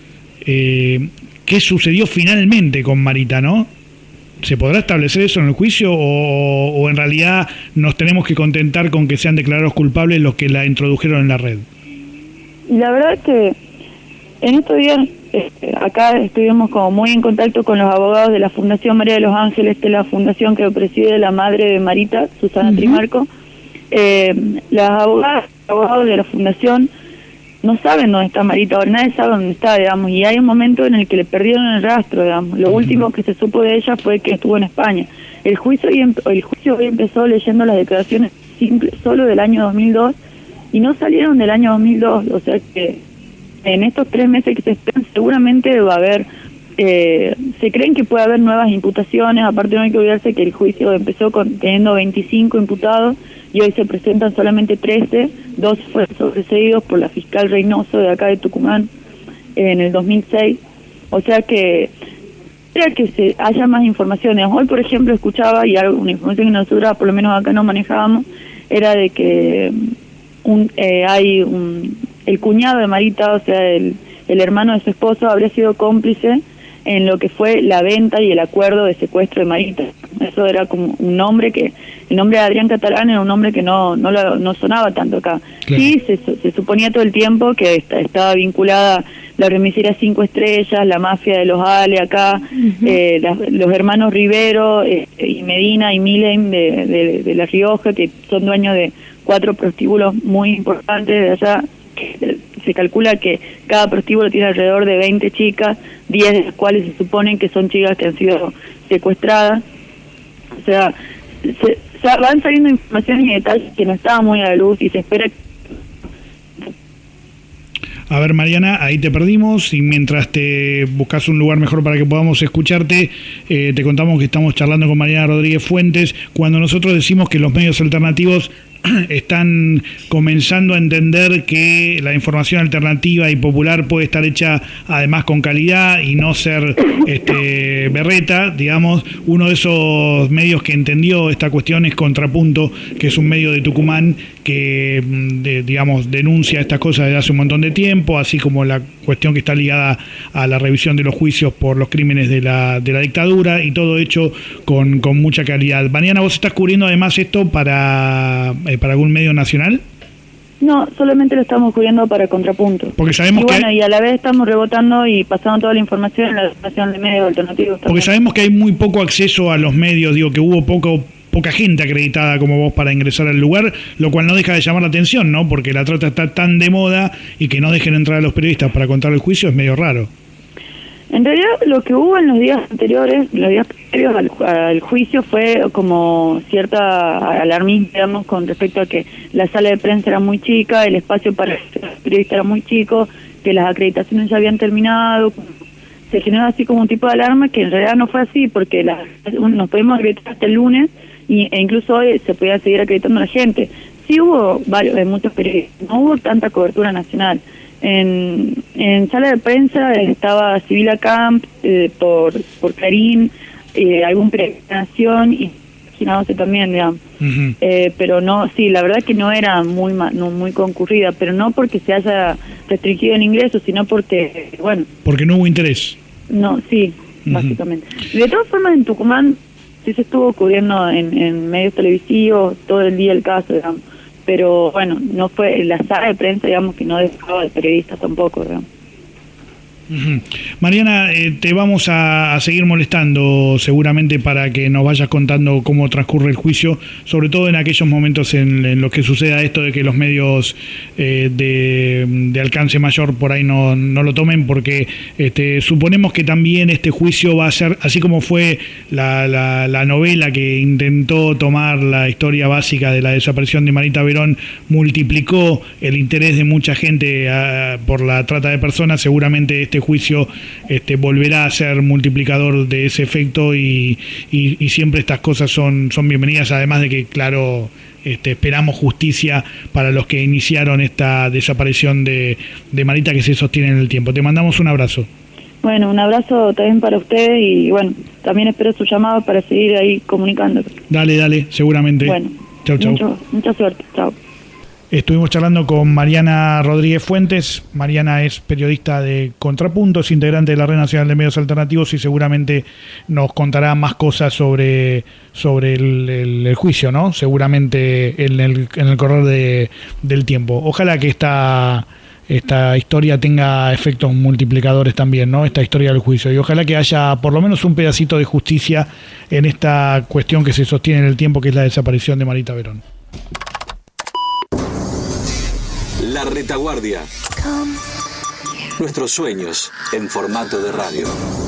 eh, qué sucedió finalmente con Marita, ¿no? ¿Se podrá establecer eso en el juicio o, o en realidad nos tenemos que contentar con que sean declarados culpables los que la introdujeron en la red? Y la verdad es que en estos días eh, acá estuvimos como muy en contacto con los abogados de la Fundación María de los Ángeles, que es la fundación que preside la madre de Marita, Susana uh-huh. Trimarco. Eh, las abogadas, abogados de la fundación no saben dónde está Marita, ahora nadie sabe dónde está, digamos, y hay un momento en el que le perdieron el rastro, digamos. Lo uh-huh. último que se supo de ella fue que estuvo en España. El juicio hoy, el juicio hoy empezó leyendo las declaraciones simples solo del año dos mil dos y no salieron del año dos mil dos, o sea que en estos tres meses que se esperan seguramente va a haber, eh, se creen que puede haber nuevas imputaciones, aparte no hay que olvidarse que el juicio empezó con, teniendo veinticinco imputados y hoy se presentan solamente trece, dos fueron sobreseídos por la fiscal Reynoso de acá de Tucumán eh, en el dos mil seis, o sea que era que se haya más informaciones. Hoy, por ejemplo, escuchaba, y algo, una información que nosotros por lo menos acá no manejábamos, era de que un, eh, hay un... el cuñado de Marita, o sea, el, el hermano de su esposo, habría sido cómplice en lo que fue la venta y el acuerdo de secuestro de Marita. Eso era como un nombre que, el nombre de Adrián Catalán era un nombre que no no, lo, no sonaba tanto acá. Claro. Sí, se, se suponía todo el tiempo que est- estaba vinculada la remisería Cinco Estrellas, la mafia de los Ale acá, uh-huh. eh, la, los hermanos Rivero eh, y Medina y Milen de, de, de La Rioja, que son dueños de cuatro prostíbulos muy importantes de allá. Se calcula que cada prostíbulo tiene alrededor de veinte chicas, diez de las cuales se suponen que son chicas que han sido secuestradas. O sea, se, se van saliendo informaciones y detalles que no estaban muy a la luz y se espera que... A ver, Mariana, ahí te perdimos y mientras te buscas un lugar mejor para que podamos escucharte, eh, te contamos que estamos charlando con Mariana Rodríguez Fuentes. Cuando nosotros decimos que los medios alternativos están comenzando a entender que la información alternativa y popular puede estar hecha además con calidad y no ser este, berreta, digamos, uno de esos medios que entendió esta cuestión es Contrapunto, que es un medio de Tucumán que, de, digamos, denuncia estas cosas desde hace un montón de tiempo, así como la cuestión que está ligada a la revisión de los juicios por los crímenes de la, de la dictadura y todo hecho con, con mucha calidad. Mariana, ¿vos estás cubriendo además esto para... para algún medio nacional? No, solamente lo estamos cubriendo para Contrapunto. Porque sabemos y bueno, que... y a la vez estamos rebotando y pasando toda la información en la estación de medios alternativos también. Porque sabemos que hay muy poco acceso a los medios, digo que hubo poco poca gente acreditada como vos para ingresar al lugar, lo cual no deja de llamar la atención, ¿no? Porque la trata está tan de moda y que no dejen entrar a los periodistas para contar el juicio es medio raro. En realidad lo que hubo en los días anteriores, los días previos al, al juicio fue como cierta alarmismo, digamos, con respecto a que la sala de prensa era muy chica, el espacio para los periodistas era muy chico, que las acreditaciones ya habían terminado. Se generó así como un tipo de alarma que en realidad no fue así, porque la, nos podemos acreditar hasta el lunes y, e incluso hoy se podía seguir acreditando a la gente. Sí hubo varios, de muchos periodistas, no hubo tanta cobertura nacional. En, en sala de prensa estaba Sibila Camp eh, por por Clarín, eh, algún periodista de Nación y imaginándose también, digamos. Uh-huh. Eh, pero no, sí, la verdad que no era muy no, muy concurrida, pero no porque se haya restringido el ingreso, sino porque, bueno... Porque no hubo interés. No, sí, uh-huh. básicamente. De todas formas, en Tucumán sí se estuvo cubriendo en, en medios televisivos todo el día el caso, digamos. Pero bueno, no fue la sala de prensa, digamos, que no dejaba de periodistas tampoco, digamos. Uh-huh. Mariana, eh, te vamos a, a seguir molestando seguramente para que nos vayas contando cómo transcurre el juicio, sobre todo en aquellos momentos en, en los que suceda esto de que los medios eh, de, de alcance mayor por ahí no, no lo tomen, porque este, suponemos que también este juicio va a ser, así como fue la, la, la novela que intentó tomar la historia básica de la desaparición de Marita Verón, multiplicó el interés de mucha gente a, por la trata de personas. Seguramente este juicio este, volverá a ser multiplicador de ese efecto y, y, y siempre estas cosas son, son bienvenidas, además de que, claro, este, esperamos justicia para los que iniciaron esta desaparición de, de Marita, que se sostiene en el tiempo. Te mandamos un abrazo. Bueno, un abrazo también para ustedes y bueno, también espero su llamado para seguir ahí comunicando. Dale, dale, seguramente. Bueno, chau, chau. Mucho, mucha suerte, chao. Estuvimos charlando con Mariana Rodríguez Fuentes. Mariana es periodista de Contrapunto, es integrante de la Red Nacional de Medios Alternativos y seguramente nos contará más cosas sobre, sobre el, el, el juicio, ¿no? Seguramente en el, en el correr de, del tiempo. Ojalá que esta, esta historia tenga efectos multiplicadores también, ¿no? Esta historia del juicio. Y ojalá que haya por lo menos un pedacito de justicia en esta cuestión que se sostiene en el tiempo, que es la desaparición de Marita Verón. La Retaguardia. Nuestros sueños en formato de radio.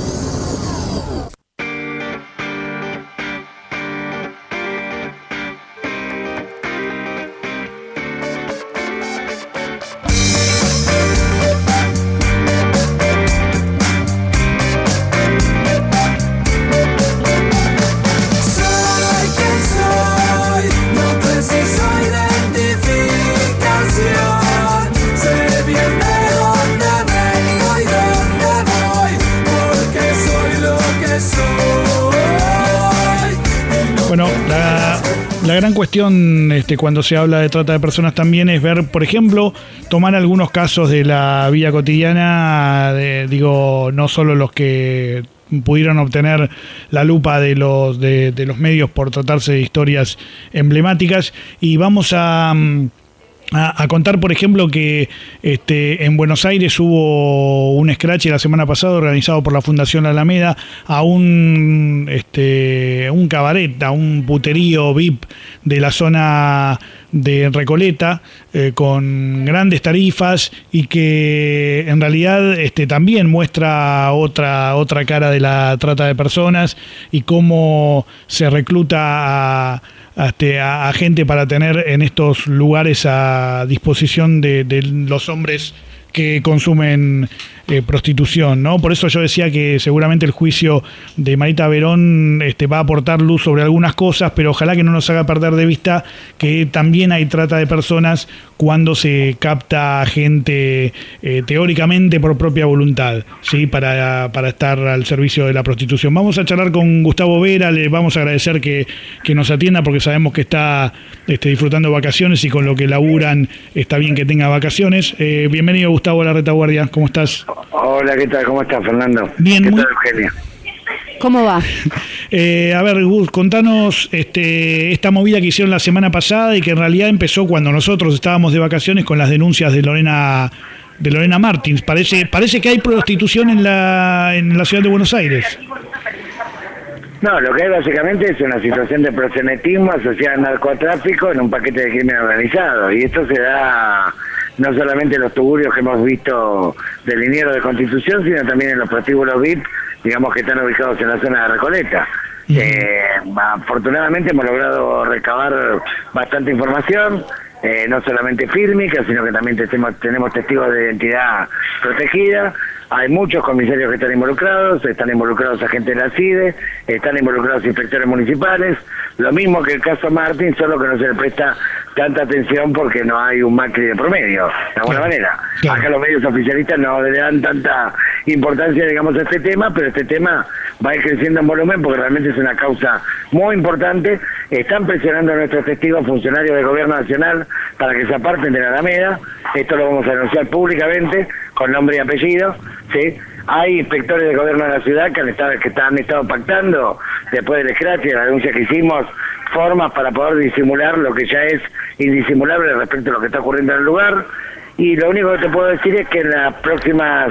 Bueno, la, la gran cuestión este, cuando se habla de trata de personas también es ver, por ejemplo, tomar algunos casos de la vida cotidiana, de, digo, no solo los que pudieron obtener la lupa de los, de, de los medios por tratarse de historias emblemáticas, y vamos a... A, a contar, por ejemplo, que este, en Buenos Aires hubo un scratch la semana pasada organizado por la Fundación La Alameda a un, este, un cabaret, a un puterío V I P de la zona de Recoleta, eh, con grandes tarifas y que en realidad este, también muestra otra, otra cara de la trata de personas y cómo se recluta a A, este, a, a gente para tener en estos lugares a disposición de, de los hombres que consumen eh, prostitución, ¿no? Por eso yo decía que seguramente el juicio de Marita Verón este, va a aportar luz sobre algunas cosas, pero ojalá que no nos haga perder de vista que también hay trata de personas cuando se capta gente eh, teóricamente por propia voluntad, ¿sí? Para, para estar al servicio de la prostitución. Vamos a charlar con Gustavo Vera, le vamos a agradecer que, que nos atienda porque sabemos que está este, disfrutando vacaciones y con lo que laburan está bien que tenga vacaciones. Eh, bienvenido, Gustavo, a la Retaguardia. ¿Cómo estás? Hola, ¿qué tal? ¿Cómo estás, Fernando? Bien, ¿Qué muy... tal, Eugenia? ¿Cómo va? Eh, a ver, Gus, contanos este, esta movida que hicieron la semana pasada y que en realidad empezó cuando nosotros estábamos de vacaciones con las denuncias de Lorena de Lorena Martins. Parece parece que hay prostitución en la en la ciudad de Buenos Aires. No, lo que hay básicamente es una situación de proxenetismo asociada al narcotráfico en un paquete de crimen organizado. Y esto se da no solamente en los tugurios que hemos visto del liniero de Constitución, sino también en los prostíbulos V I P, digamos, que están ubicados en la zona de Recoleta. Uh-huh. Eh, afortunadamente hemos logrado recabar bastante información, eh, no solamente fílmica, sino que también tenemos, tenemos testigos de identidad protegida. Hay muchos comisarios que están involucrados, están involucrados agentes de la C I D E, están involucrados inspectores municipales, lo mismo que el caso Martín, solo que no se le presta tanta atención porque no hay un Macri de promedio, de alguna claro, manera. Claro. Acá los medios oficialistas no le dan tanta importancia, digamos, a este tema, pero este tema va a ir creciendo en volumen porque realmente es una causa muy importante. Están presionando a nuestros testigos funcionarios del gobierno nacional para que se aparten de la Alameda. Esto lo vamos a anunciar públicamente, con nombre y apellido, ¿sí? Hay inspectores del gobierno de la ciudad que han estado, que han estado pactando, después del scratch y de la denuncia que hicimos, formas para poder disimular lo que ya es indisimulable respecto a lo que está ocurriendo en el lugar. Y lo único que te puedo decir es que en las próximas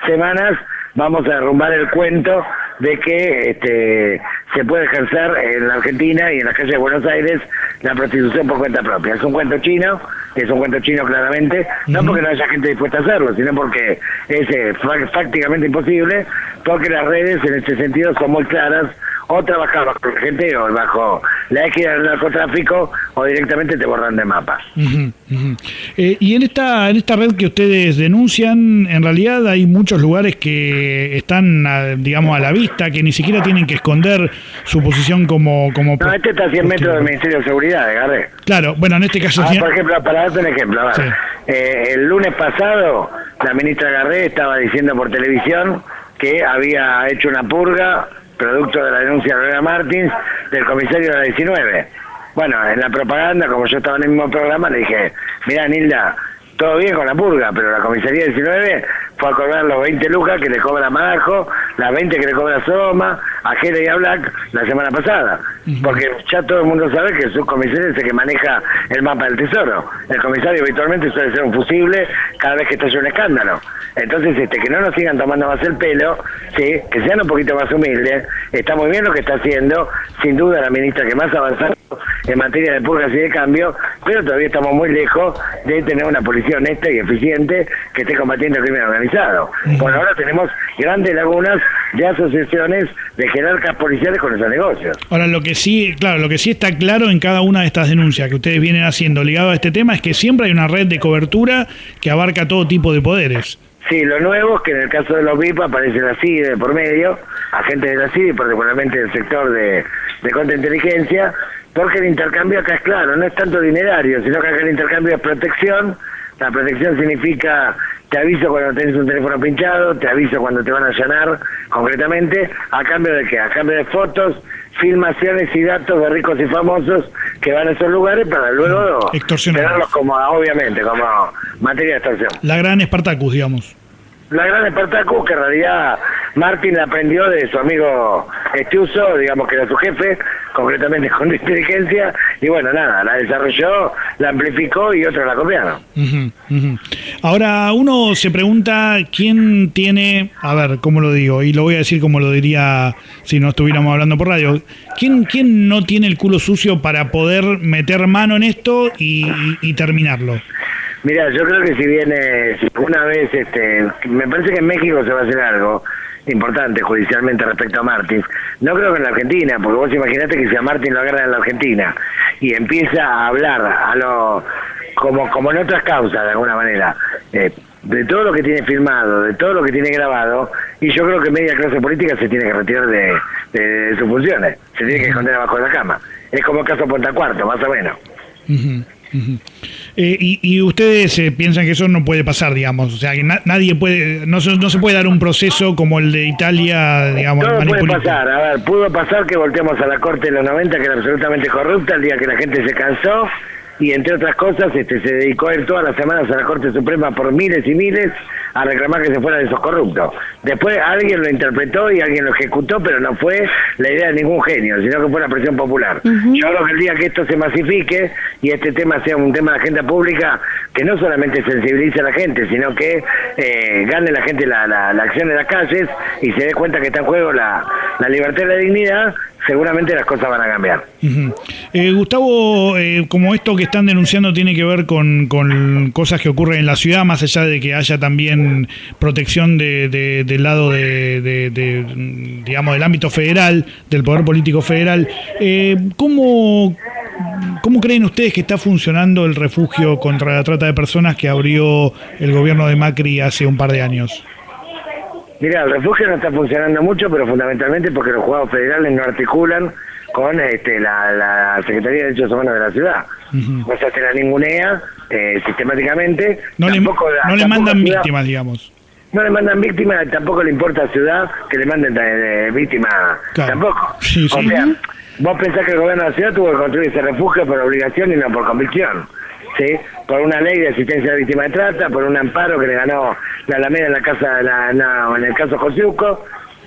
semanas vamos a derrumbar el cuento de que este, se puede ejercer en la Argentina y en las calles de Buenos Aires la prostitución por cuenta propia. Es un cuento chino, es un cuento chino claramente, no porque no haya gente dispuesta a hacerlo, sino porque es eh, prácticamente imposible, porque las redes en este sentido son muy claras, o trabajar bajo la gente o bajo la égida del narcotráfico o directamente te borran de mapa. Uh-huh, uh-huh. Eh, y en esta en esta red que ustedes denuncian, en realidad hay muchos lugares que están, a, digamos, a la vista, que ni siquiera tienen que esconder su posición como... como no, este está a cien metros del Ministerio de Seguridad, de Garré. Claro, bueno, en este caso... Ah, por ejemplo, para darte un ejemplo, a ver, sí. eh, el lunes pasado la ministra Garré estaba diciendo por televisión que había hecho una purga producto de la denuncia de Lorena Martins del comisario de la diecinueve. Bueno, en la propaganda, como yo estaba en el mismo programa, le dije, mirá, Nilda, todo bien con la purga, pero la comisaría diecinueve fue a cobrar los veinte lucas que le cobra Majo, las veinte que le cobra Soma, a Jera y a Black la semana pasada. Porque ya todo el mundo sabe que el subcomisario es el que maneja el mapa del tesoro. El comisario habitualmente suele ser un fusible cada vez que estalla un escándalo. Entonces, este, que no nos sigan tomando más el pelo, sí, que sean un poquito más humildes. Está muy bien lo que está haciendo, sin duda la ministra que más ha avanzado en materia de purgas y de cambio, pero todavía estamos muy lejos de tener una policía honesta y eficiente que esté combatiendo el crimen organizado. Por ahora tenemos grandes lagunas de asociaciones de jerarcas policiales con esos negocios. Ahora, lo que sí, claro, lo que sí está claro en cada una de estas denuncias que ustedes vienen haciendo ligado a este tema es que siempre hay una red de cobertura que abarca todo tipo de poderes. Sí, lo nuevo es que en el caso de los V I P aparece la C I D E por medio, agentes de la C I D E, particularmente del sector de, de contrainteligencia, porque el intercambio acá es claro, no es tanto dinerario, sino que acá el intercambio es protección. La protección significa, te aviso cuando tenés un teléfono pinchado, te aviso cuando te van a allanar, concretamente, ¿a cambio de qué? A cambio de fotos, filmaciones y datos de ricos y famosos que van a esos lugares para luego tenerlos como, obviamente, como materia de extorsión. La gran Spartacus, digamos. La gran Spartacus, que en realidad Martín la aprendió de su amigo Estiuso, digamos que era su jefe, concretamente con inteligencia, y bueno, nada, la desarrolló, la amplificó y otros la copiaron. Uh-huh, uh-huh. Ahora, uno se pregunta quién tiene, a ver, ¿cómo lo digo? Y lo voy a decir como lo diría si no estuviéramos hablando por radio. ¿Quién, quién no tiene el culo sucio para poder meter mano en esto y, y, y terminarlo? Mira, yo creo que si viene, si una vez, este, me parece que en México se va a hacer algo importante judicialmente respecto a Martins. No creo que en la Argentina, porque vos imaginate que si a Martins lo agarran en la Argentina y empieza a hablar a lo como como en otras causas de alguna manera, eh, de todo lo que tiene firmado, de todo lo que tiene grabado, y yo creo que media clase política se tiene que retirar de, de, de sus funciones, se tiene que esconder abajo de la cama. Es como el caso Ponta Cuarto, más o menos. Uh-huh. Uh-huh. Eh, y, y ustedes eh, piensan que eso no puede pasar, digamos, o sea, que na- nadie puede, no se, no se puede dar un proceso como el de Italia, digamos, todo manipulado. puede pasar, a ver, pudo pasar que volteamos a la corte de los noventa, que era absolutamente corrupta, el día que la gente se cansó, y entre otras cosas este se dedicó a ir todas las semanas a la Corte Suprema por miles y miles a reclamar que se fueran esos corruptos. Después alguien lo interpretó y alguien lo ejecutó, pero no fue la idea de ningún genio, sino que fue la presión popular. Uh-huh. Yo creo que el día que esto se masifique y este tema sea un tema de agenda pública, que no solamente sensibilice a la gente, sino que eh, gane la gente la, la, la acción en las calles y se dé cuenta que está en juego la, la libertad y la dignidad, seguramente las cosas van a cambiar. Uh-huh. eh, Gustavo, eh, como esto que están denunciando tiene que ver con, con cosas que ocurren en la ciudad, más allá de que haya también protección de, de, del lado de, de, de, digamos, del ámbito federal, del poder político federal, eh, ¿cómo, ¿cómo creen ustedes que está funcionando el refugio contra la trata de personas que abrió el gobierno de Macri hace un par de años? Mira, el refugio no está funcionando mucho, pero fundamentalmente porque los juzgados federales no articulan con este, la, la Secretaría de Derechos Humanos de la ciudad. Uh-huh. No se hace la ningunea eh, sistemáticamente. No tampoco, le, no le mandan ciudad, víctimas, digamos. No le mandan víctimas, tampoco le importa a ciudad que le manden eh, víctimas, claro. Tampoco. Sí, sí. O sea, uh-huh. Vos pensás que el gobierno de la ciudad tuvo que construir ese refugio por obligación y no por convicción. ¿Sí? Por una ley de asistencia a víctimas de trata, por un amparo que le ganó la Alameda en la casa de la, no, en el caso Josiuco,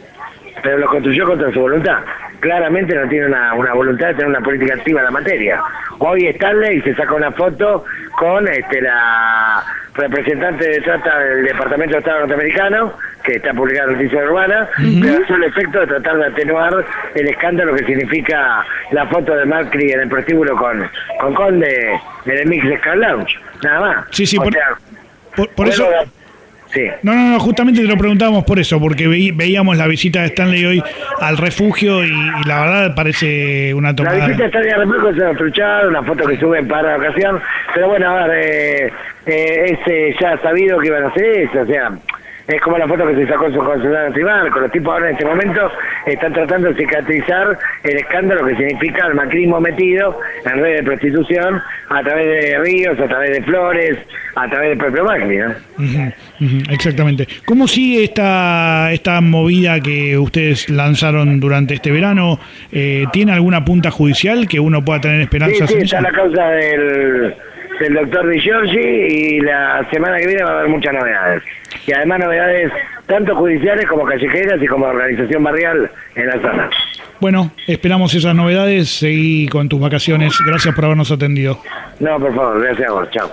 pero lo construyó contra su voluntad. Claramente no tiene una, una voluntad de tener una política activa en la materia. Hoy está y se saca una foto con este la representante de trata del Departamento de Estado norteamericano, que está publicada en Noticias Urbanas, uh-huh. pero hace el efecto de tratar de atenuar el escándalo que significa la foto de Macri en el prostíbulo con, con Conde en el Mix Sky Lounge, nada más. Sí, sí, o por, sea, por, por eso... Sí. No, no, no, justamente te lo preguntábamos por eso, porque ve, veíamos la visita de Stanley hoy al refugio y, y la verdad parece una tomada. La visita de Stanley al refugio es una truchada, una foto que suben para la ocasión, pero bueno, a ver, eh, eh, es eh, ya sabido que iban a hacer eso, o sea, es como la foto que se sacó en su consulado tribunal, con los tipos ahora en este momento están tratando de cicatrizar el escándalo que significa el macrismo metido en redes de prostitución a través de Ríos, a través de Flores, a través del propio Macri, ¿no? Uh-huh, uh-huh, exactamente. ¿Cómo sigue esta esta movida que ustedes lanzaron durante este verano? Eh, ¿Tiene alguna punta judicial que uno pueda tener esperanzas? Sí, sí, en está eso? la causa del, del doctor Di Giorgi y la semana que viene va a haber muchas novedades. Y además novedades tanto judiciales como callejeras y como organización barrial en la zona. Bueno, esperamos esas novedades. Seguí con tus vacaciones. Gracias por habernos atendido. No, por favor, gracias a vos. Chao.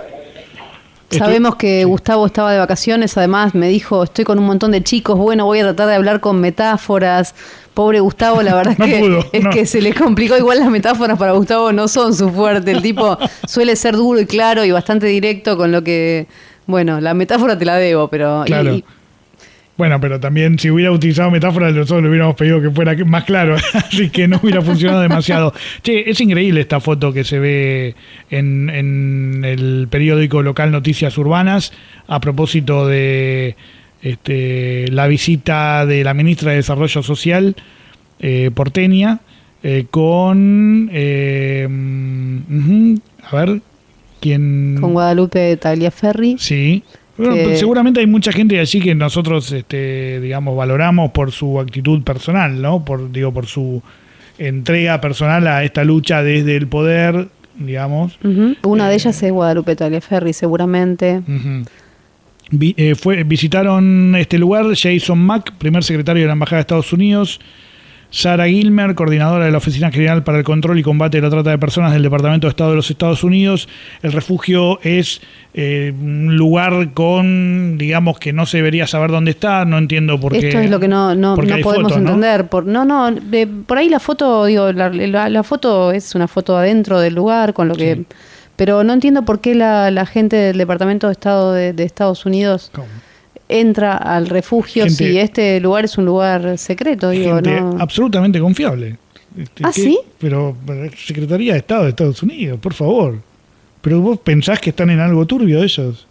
Sabemos que Gustavo estaba de vacaciones, además me dijo, estoy con un montón de chicos, bueno, voy a tratar de hablar con metáforas. Pobre Gustavo, la verdad no es, que, pudo, es no. que se le complicó. Igual las metáforas para Gustavo no son su fuerte. El tipo suele ser duro y claro y bastante directo con lo que... Bueno, la metáfora te la debo, pero... Claro. Y, Bueno, pero también si hubiera utilizado metáforas, nosotros le hubiéramos pedido que fuera más claro, así que no hubiera funcionado demasiado. Che, es increíble esta foto que se ve en, en el periódico local Noticias Urbanas a propósito de este, la visita de la ministra de Desarrollo Social eh, porteña eh, con... Eh, uh-huh, a ver, ¿quién...? Con Guadalupe Tagliaferri. Sí. Bueno, que... seguramente hay mucha gente allí que nosotros, este, digamos, valoramos por su actitud personal, ¿no? Por, digo, por su entrega personal a esta lucha desde el poder, digamos. Uh-huh. Una eh, de ellas es Guadalupe Tagliaferri, seguramente. Uh-huh. Vi, eh, fue, visitaron este lugar Jason Mack, primer secretario de la Embajada de Estados Unidos, Sara Gilmer, coordinadora de la Oficina General para el Control y Combate de la Trata de Personas del Departamento de Estado de los Estados Unidos. El refugio es eh, un lugar con, digamos, que no se debería saber dónde está, no entiendo por qué. Esto es lo que no, no, no podemos fotos, entender. ¿no? Por, no, no, de, por ahí la foto, digo, la, la, la foto es una foto adentro del lugar, con lo que... Sí. Pero no entiendo por qué la, la gente del Departamento de Estado de, de Estados Unidos... ¿Cómo? Entra al refugio gente, si este lugar es un lugar secreto, digo, gente no. Absolutamente confiable. Este, ¿Ah, ¿qué? sí? Pero Secretaría de Estado de Estados Unidos, por favor. Pero vos pensás que están en algo turbio ellos.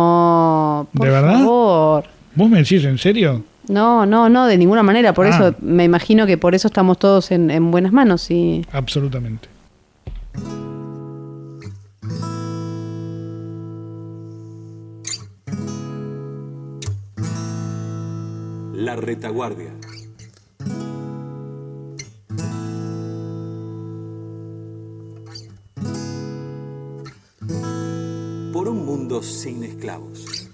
No, por ¿De verdad? favor. ¿Vos me decís en serio? No, no, no, de ninguna manera. Por ah. eso me imagino que por eso estamos todos en, en buenas manos. Y... Absolutamente. La Retaguardia. Por un mundo sin esclavos.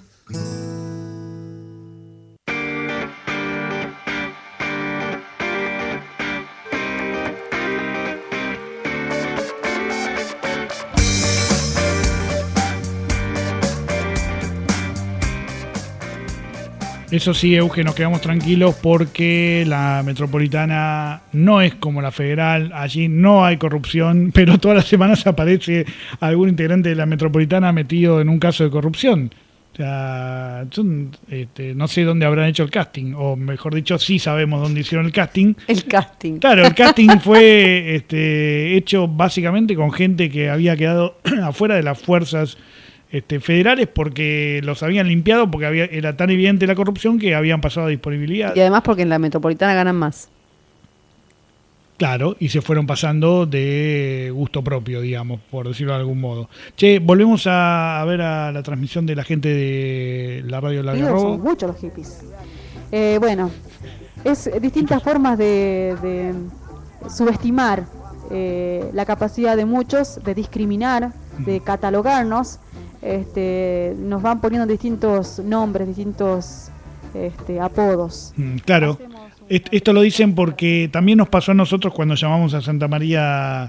Eso sí, Euge, nos quedamos tranquilos porque la metropolitana no es como la federal, allí no hay corrupción, pero todas las semanas aparece algún integrante de la metropolitana metido en un caso de corrupción. O sea, yo, este, no sé dónde habrán hecho el casting, o mejor dicho, sí sabemos dónde hicieron el casting. El casting. Claro, el casting fue este, hecho básicamente con gente que había quedado afuera de las fuerzas Este, federales porque los habían limpiado porque había, era tan evidente la corrupción que habían pasado a disponibilidad. Y además porque en la metropolitana ganan más. Claro, y se fueron pasando de gusto propio, digamos, por decirlo de algún modo. Che, volvemos a, a ver a la transmisión de la gente de la radio La Algarrobo. Son muchos los hippies. Eh, bueno, es distintas formas de, de subestimar eh, la capacidad de muchos de discriminar, de catalogarnos. Este, nos van poniendo distintos nombres, distintos este, apodos. Mm, claro, Est- esto lo dicen porque también nos pasó a nosotros cuando llamamos a Santa María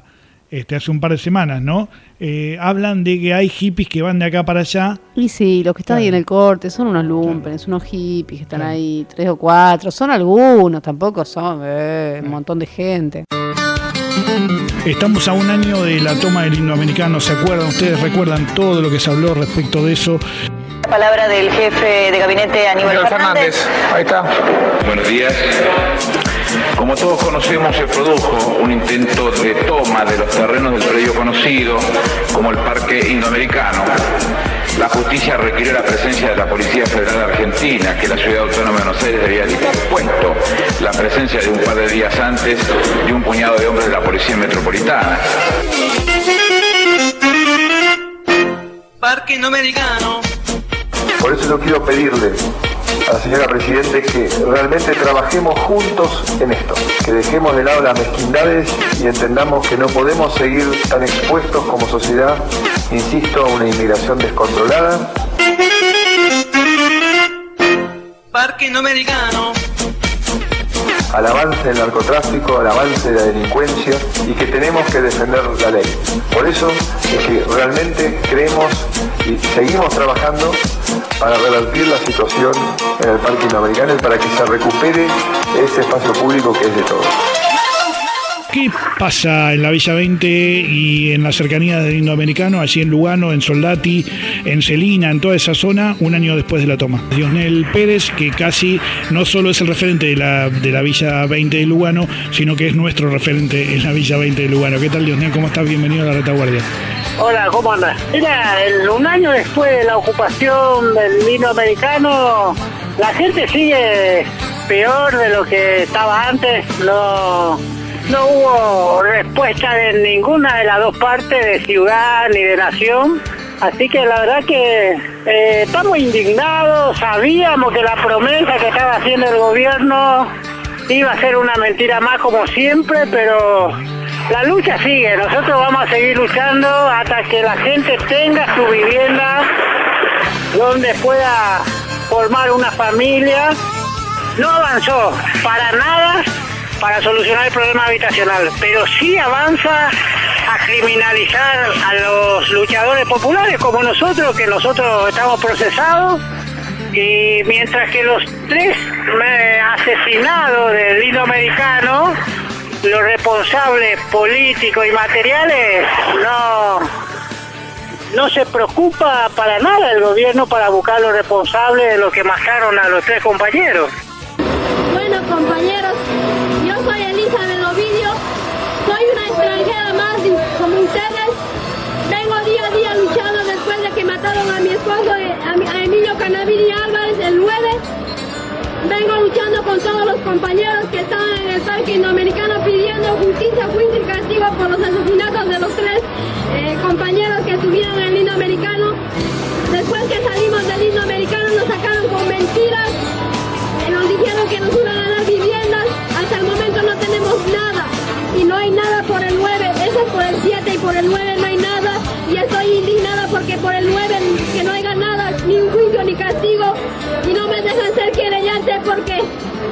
este, hace un par de semanas, ¿no? Eh, hablan de que hay hippies que van de acá para allá. Y sí, los que están claro. ahí en el corte son unos lumpenes, claro. unos hippies que están claro. ahí, tres o cuatro, son algunos, tampoco son eh, un montón de gente. Estamos a un año de la toma del himno americano, ¿se acuerdan? ¿Ustedes recuerdan todo lo que se habló respecto de eso? Palabra del jefe de gabinete Aníbal Fernández. Fernández. Ahí está. Buenos días. Como todos conocemos, se produjo un intento de toma de los terrenos del predio conocido como el Parque Indoamericano. La justicia requirió la presencia de la Policía Federal Argentina, que la Ciudad Autónoma de Buenos Aires había dispuesto la presencia de un par de días antes de un puñado de hombres de la Policía Metropolitana. Parque Indoamericano. Por eso yo quiero pedirle a la señora Presidente que realmente trabajemos juntos en esto, que dejemos de lado las mezquindades y entendamos que no podemos seguir tan expuestos como sociedad, insisto, a una inmigración descontrolada. Parque Indoamericano. Al avance del narcotráfico, al avance de la delincuencia y que tenemos que defender la ley. Por eso es que realmente creemos y seguimos trabajando para revertir la situación en el Parque Indoamericano y para que se recupere ese espacio público que es de todos. ¿Qué pasa en la Villa veinte y en la cercanía del Indoamericano, allí en Lugano, en Soldati, en Celina, en toda esa zona, un año después de la toma? Diosnel Pérez, que casi no solo es el referente de la, de la Villa veinte de Lugano, sino que es nuestro referente en la Villa veinte de Lugano. ¿Qué tal, Diosnel? ¿Cómo estás? Bienvenido a la Retaguardia. Hola, ¿cómo andas? Mira, el, un año después de la ocupación del Indoamericano, la gente sigue peor de lo que estaba antes. No... No hubo respuesta de ninguna de las dos partes, de ciudad ni de nación, así que la verdad que eh, estamos indignados. Sabíamos que la promesa que estaba haciendo el gobierno iba a ser una mentira más como siempre, pero la lucha sigue. Nosotros vamos a seguir luchando hasta que la gente tenga su vivienda donde pueda formar una familia. No avanzó para nada para solucionar el problema habitacional, pero sí avanza a criminalizar a los luchadores populares como nosotros, que nosotros estamos procesados, y mientras que los tres asesinados del Indoamericano, los responsables políticos y materiales, no, no se preocupa para nada el gobierno para buscar los responsables de los que mataron a los tres compañeros. Bueno, compañeros, yo soy Elizabeth Ovidio, soy una extranjera más como ustedes. Vengo día a día luchando después de que mataron a mi esposo, a Emilio Cannavini Álvarez, el nueve. Vengo luchando con todos los compañeros que estaban en el Parque Indoamericano pidiendo justicia, juicio y castigo por los asesinatos de los tres eh, compañeros que estuvieron en el Indoamericano. Después que salimos del Indoamericano nos sacaron con mentiras. Nos dijeron que nos iban a dar viviendas, hasta el momento no tenemos nada y no hay nada por el nueve, eso es por el siete y por el nueve no hay nada y estoy indignada porque por el nueve que no haya nada, ni un juicio ni castigo y no me dejan ser querellante porque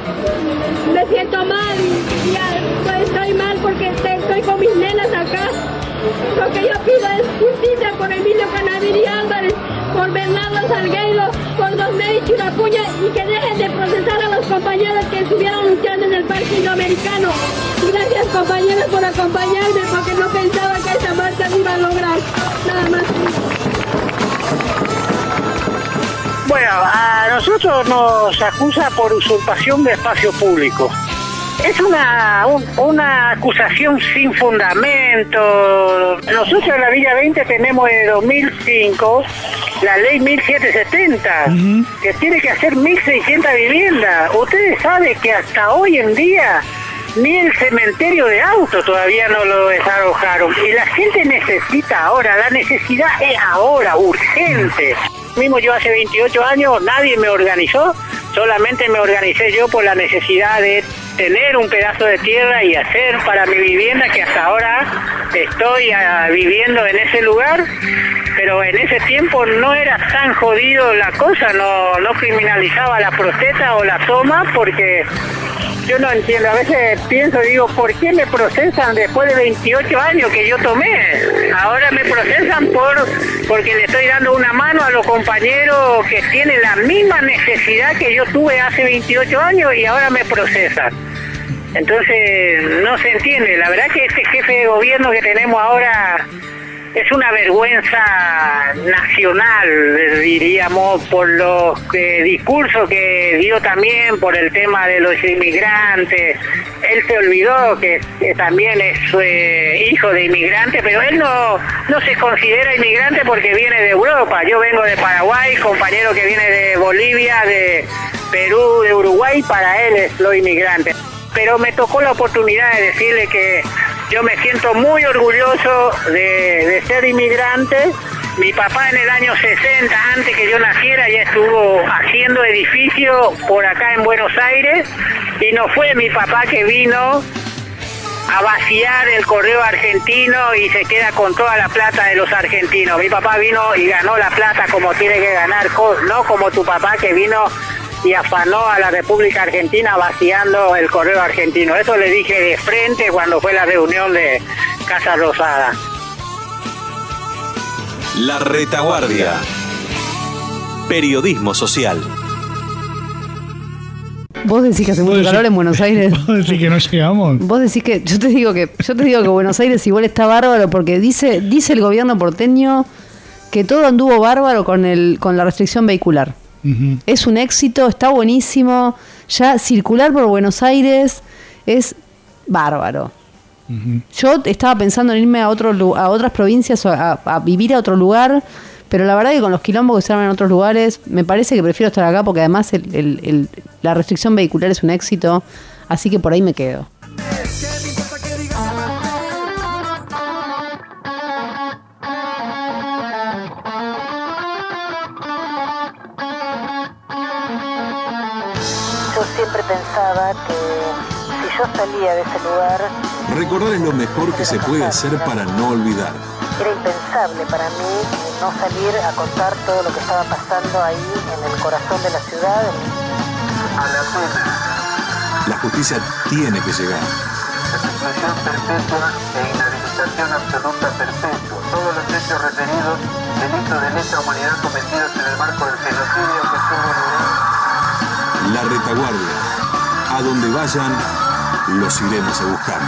me siento mal y ya estoy mal porque estoy con mis nenas acá. Lo que yo pido es justicia por Emilio Cannavini Álvarez, por Bernardo Salgueiro, por Dosmeri Churapuña y que dejen de procesar a los compañeros que estuvieron luchando en el Parque Indoamericano. Y gracias, compañeros, por acompañarme porque no pensaba que esta marcha se iba a lograr. Nada más. Bueno, a nosotros nos acusa por usurpación de espacio público. Es una un, una acusación sin fundamento. Nosotros en la Villa veinte tenemos en dos mil cinco la ley mil setecientos setenta, uh-huh. que tiene que hacer mil seiscientas viviendas. Ustedes saben que hasta hoy en día ni el cementerio de autos todavía no lo desalojaron. Y la gente necesita ahora, la necesidad es ahora, urgente. Mismo yo hace veintiocho años nadie me organizó, solamente me organicé yo por la necesidad de tener un pedazo de tierra y hacer para mi vivienda, que hasta ahora estoy uh, viviendo en ese lugar, pero en ese tiempo no era tan jodido la cosa, no, no criminalizaba la protesta o la toma porque yo no entiendo, a veces pienso, digo, ¿por qué me procesan después de veintiocho años que yo tomé? Ahora me procesan por porque le estoy dando una mano a los compañeros que tienen la misma necesidad que yo tuve hace veintiocho años y ahora me procesan. Entonces, no se entiende. La verdad que este jefe de gobierno que tenemos ahora es una vergüenza nacional, diríamos, por los eh, discursos que dio también, por el tema de los inmigrantes. Él se olvidó que, que también es eh, hijo de inmigrante, pero él no, no se considera inmigrante porque viene de Europa. Yo vengo de Paraguay, compañero que viene de Bolivia, de Perú, de Uruguay, para él es lo inmigrante. Pero me tocó la oportunidad de decirle que yo me siento muy orgulloso de, de ser inmigrante. Mi papá en el año sesenta, antes que yo naciera, ya estuvo haciendo edificios por acá en Buenos Aires, y no fue mi papá que vino a vaciar el correo argentino y se queda con toda la plata de los argentinos. Mi papá vino y ganó la plata como tiene que ganar, no como tu papá que vino y afanó a la República Argentina vaciando el correo argentino. Eso le dije de frente cuando fue la reunión de Casa Rosada. La Retaguardia. Periodismo social. Vos decís que hace mucho calor en Buenos Aires. Vos decís que no llegamos. Vos decís que yo te digo que yo te digo que Buenos Aires igual está bárbaro porque dice dice el gobierno porteño que todo anduvo bárbaro con el con la restricción vehicular. Uh-huh. Es un éxito, está buenísimo. Ya circular por Buenos Aires es bárbaro. Uh-huh. Yo estaba pensando en irme a otro a otras provincias, a, a vivir a otro lugar, pero la verdad que con los quilombos que se arman en otros lugares, me parece que prefiero estar acá porque además el, el, el, la restricción vehicular es un éxito, así que por ahí me quedo. Yo siempre pensaba que si yo salía de ese lugar... Recordar es lo mejor que se puede hacer para no olvidar. Era impensable para mí no salir a contar todo lo que estaba pasando ahí en el corazón de la ciudad. A la pena. La justicia tiene que llegar. Destitución perpetua e inhabilitación absoluta perpetua. Todos los hechos referidos, delitos de lesa humanidad cometidos en el marco del genocidio que tuvo lugar. La Retaguardia. A donde vayan, los iremos a buscar.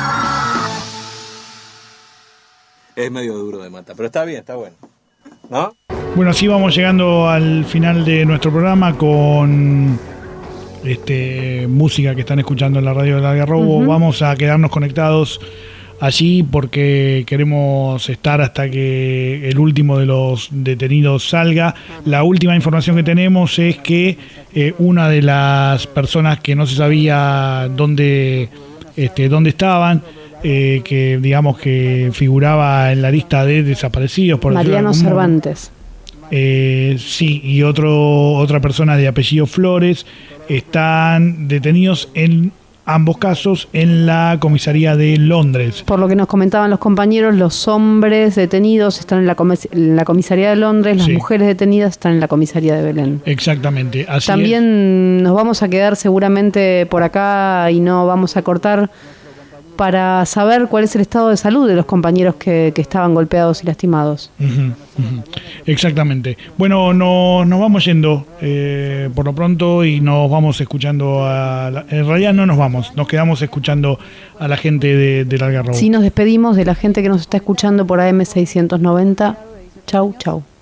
Es medio duro de matar, pero está bien, está bueno, ¿no? Bueno, así vamos llegando al final de nuestro programa con este música que están escuchando en la radio del Algarrobo. Uh-huh. Vamos a quedarnos conectados allí porque queremos estar hasta que el último de los detenidos salga. La última información que tenemos es que eh, una de las personas que no se sabía dónde, este, dónde estaban, eh, que digamos que figuraba en la lista de desaparecidos, por Mariano Cervantes. Eh, sí, y otro otra persona de apellido Flores están detenidos en ambos casos en la comisaría de Londres. Por lo que nos comentaban los compañeros, los hombres detenidos están en la, comis- en la comisaría de Londres, las sí. mujeres detenidas están en la comisaría de Belén. Exactamente. Así También es. Nos vamos a quedar seguramente por acá y no vamos a cortar para saber cuál es el estado de salud de los compañeros que, que estaban golpeados y lastimados. Uh-huh, uh-huh. Exactamente. Bueno, no, nos vamos yendo eh, por lo pronto y nos vamos escuchando a la, en realidad no nos vamos, nos quedamos escuchando a la gente de, del Algarrobo. Sí, nos despedimos de la gente que nos está escuchando por A M seiscientos noventa. Chau, chau.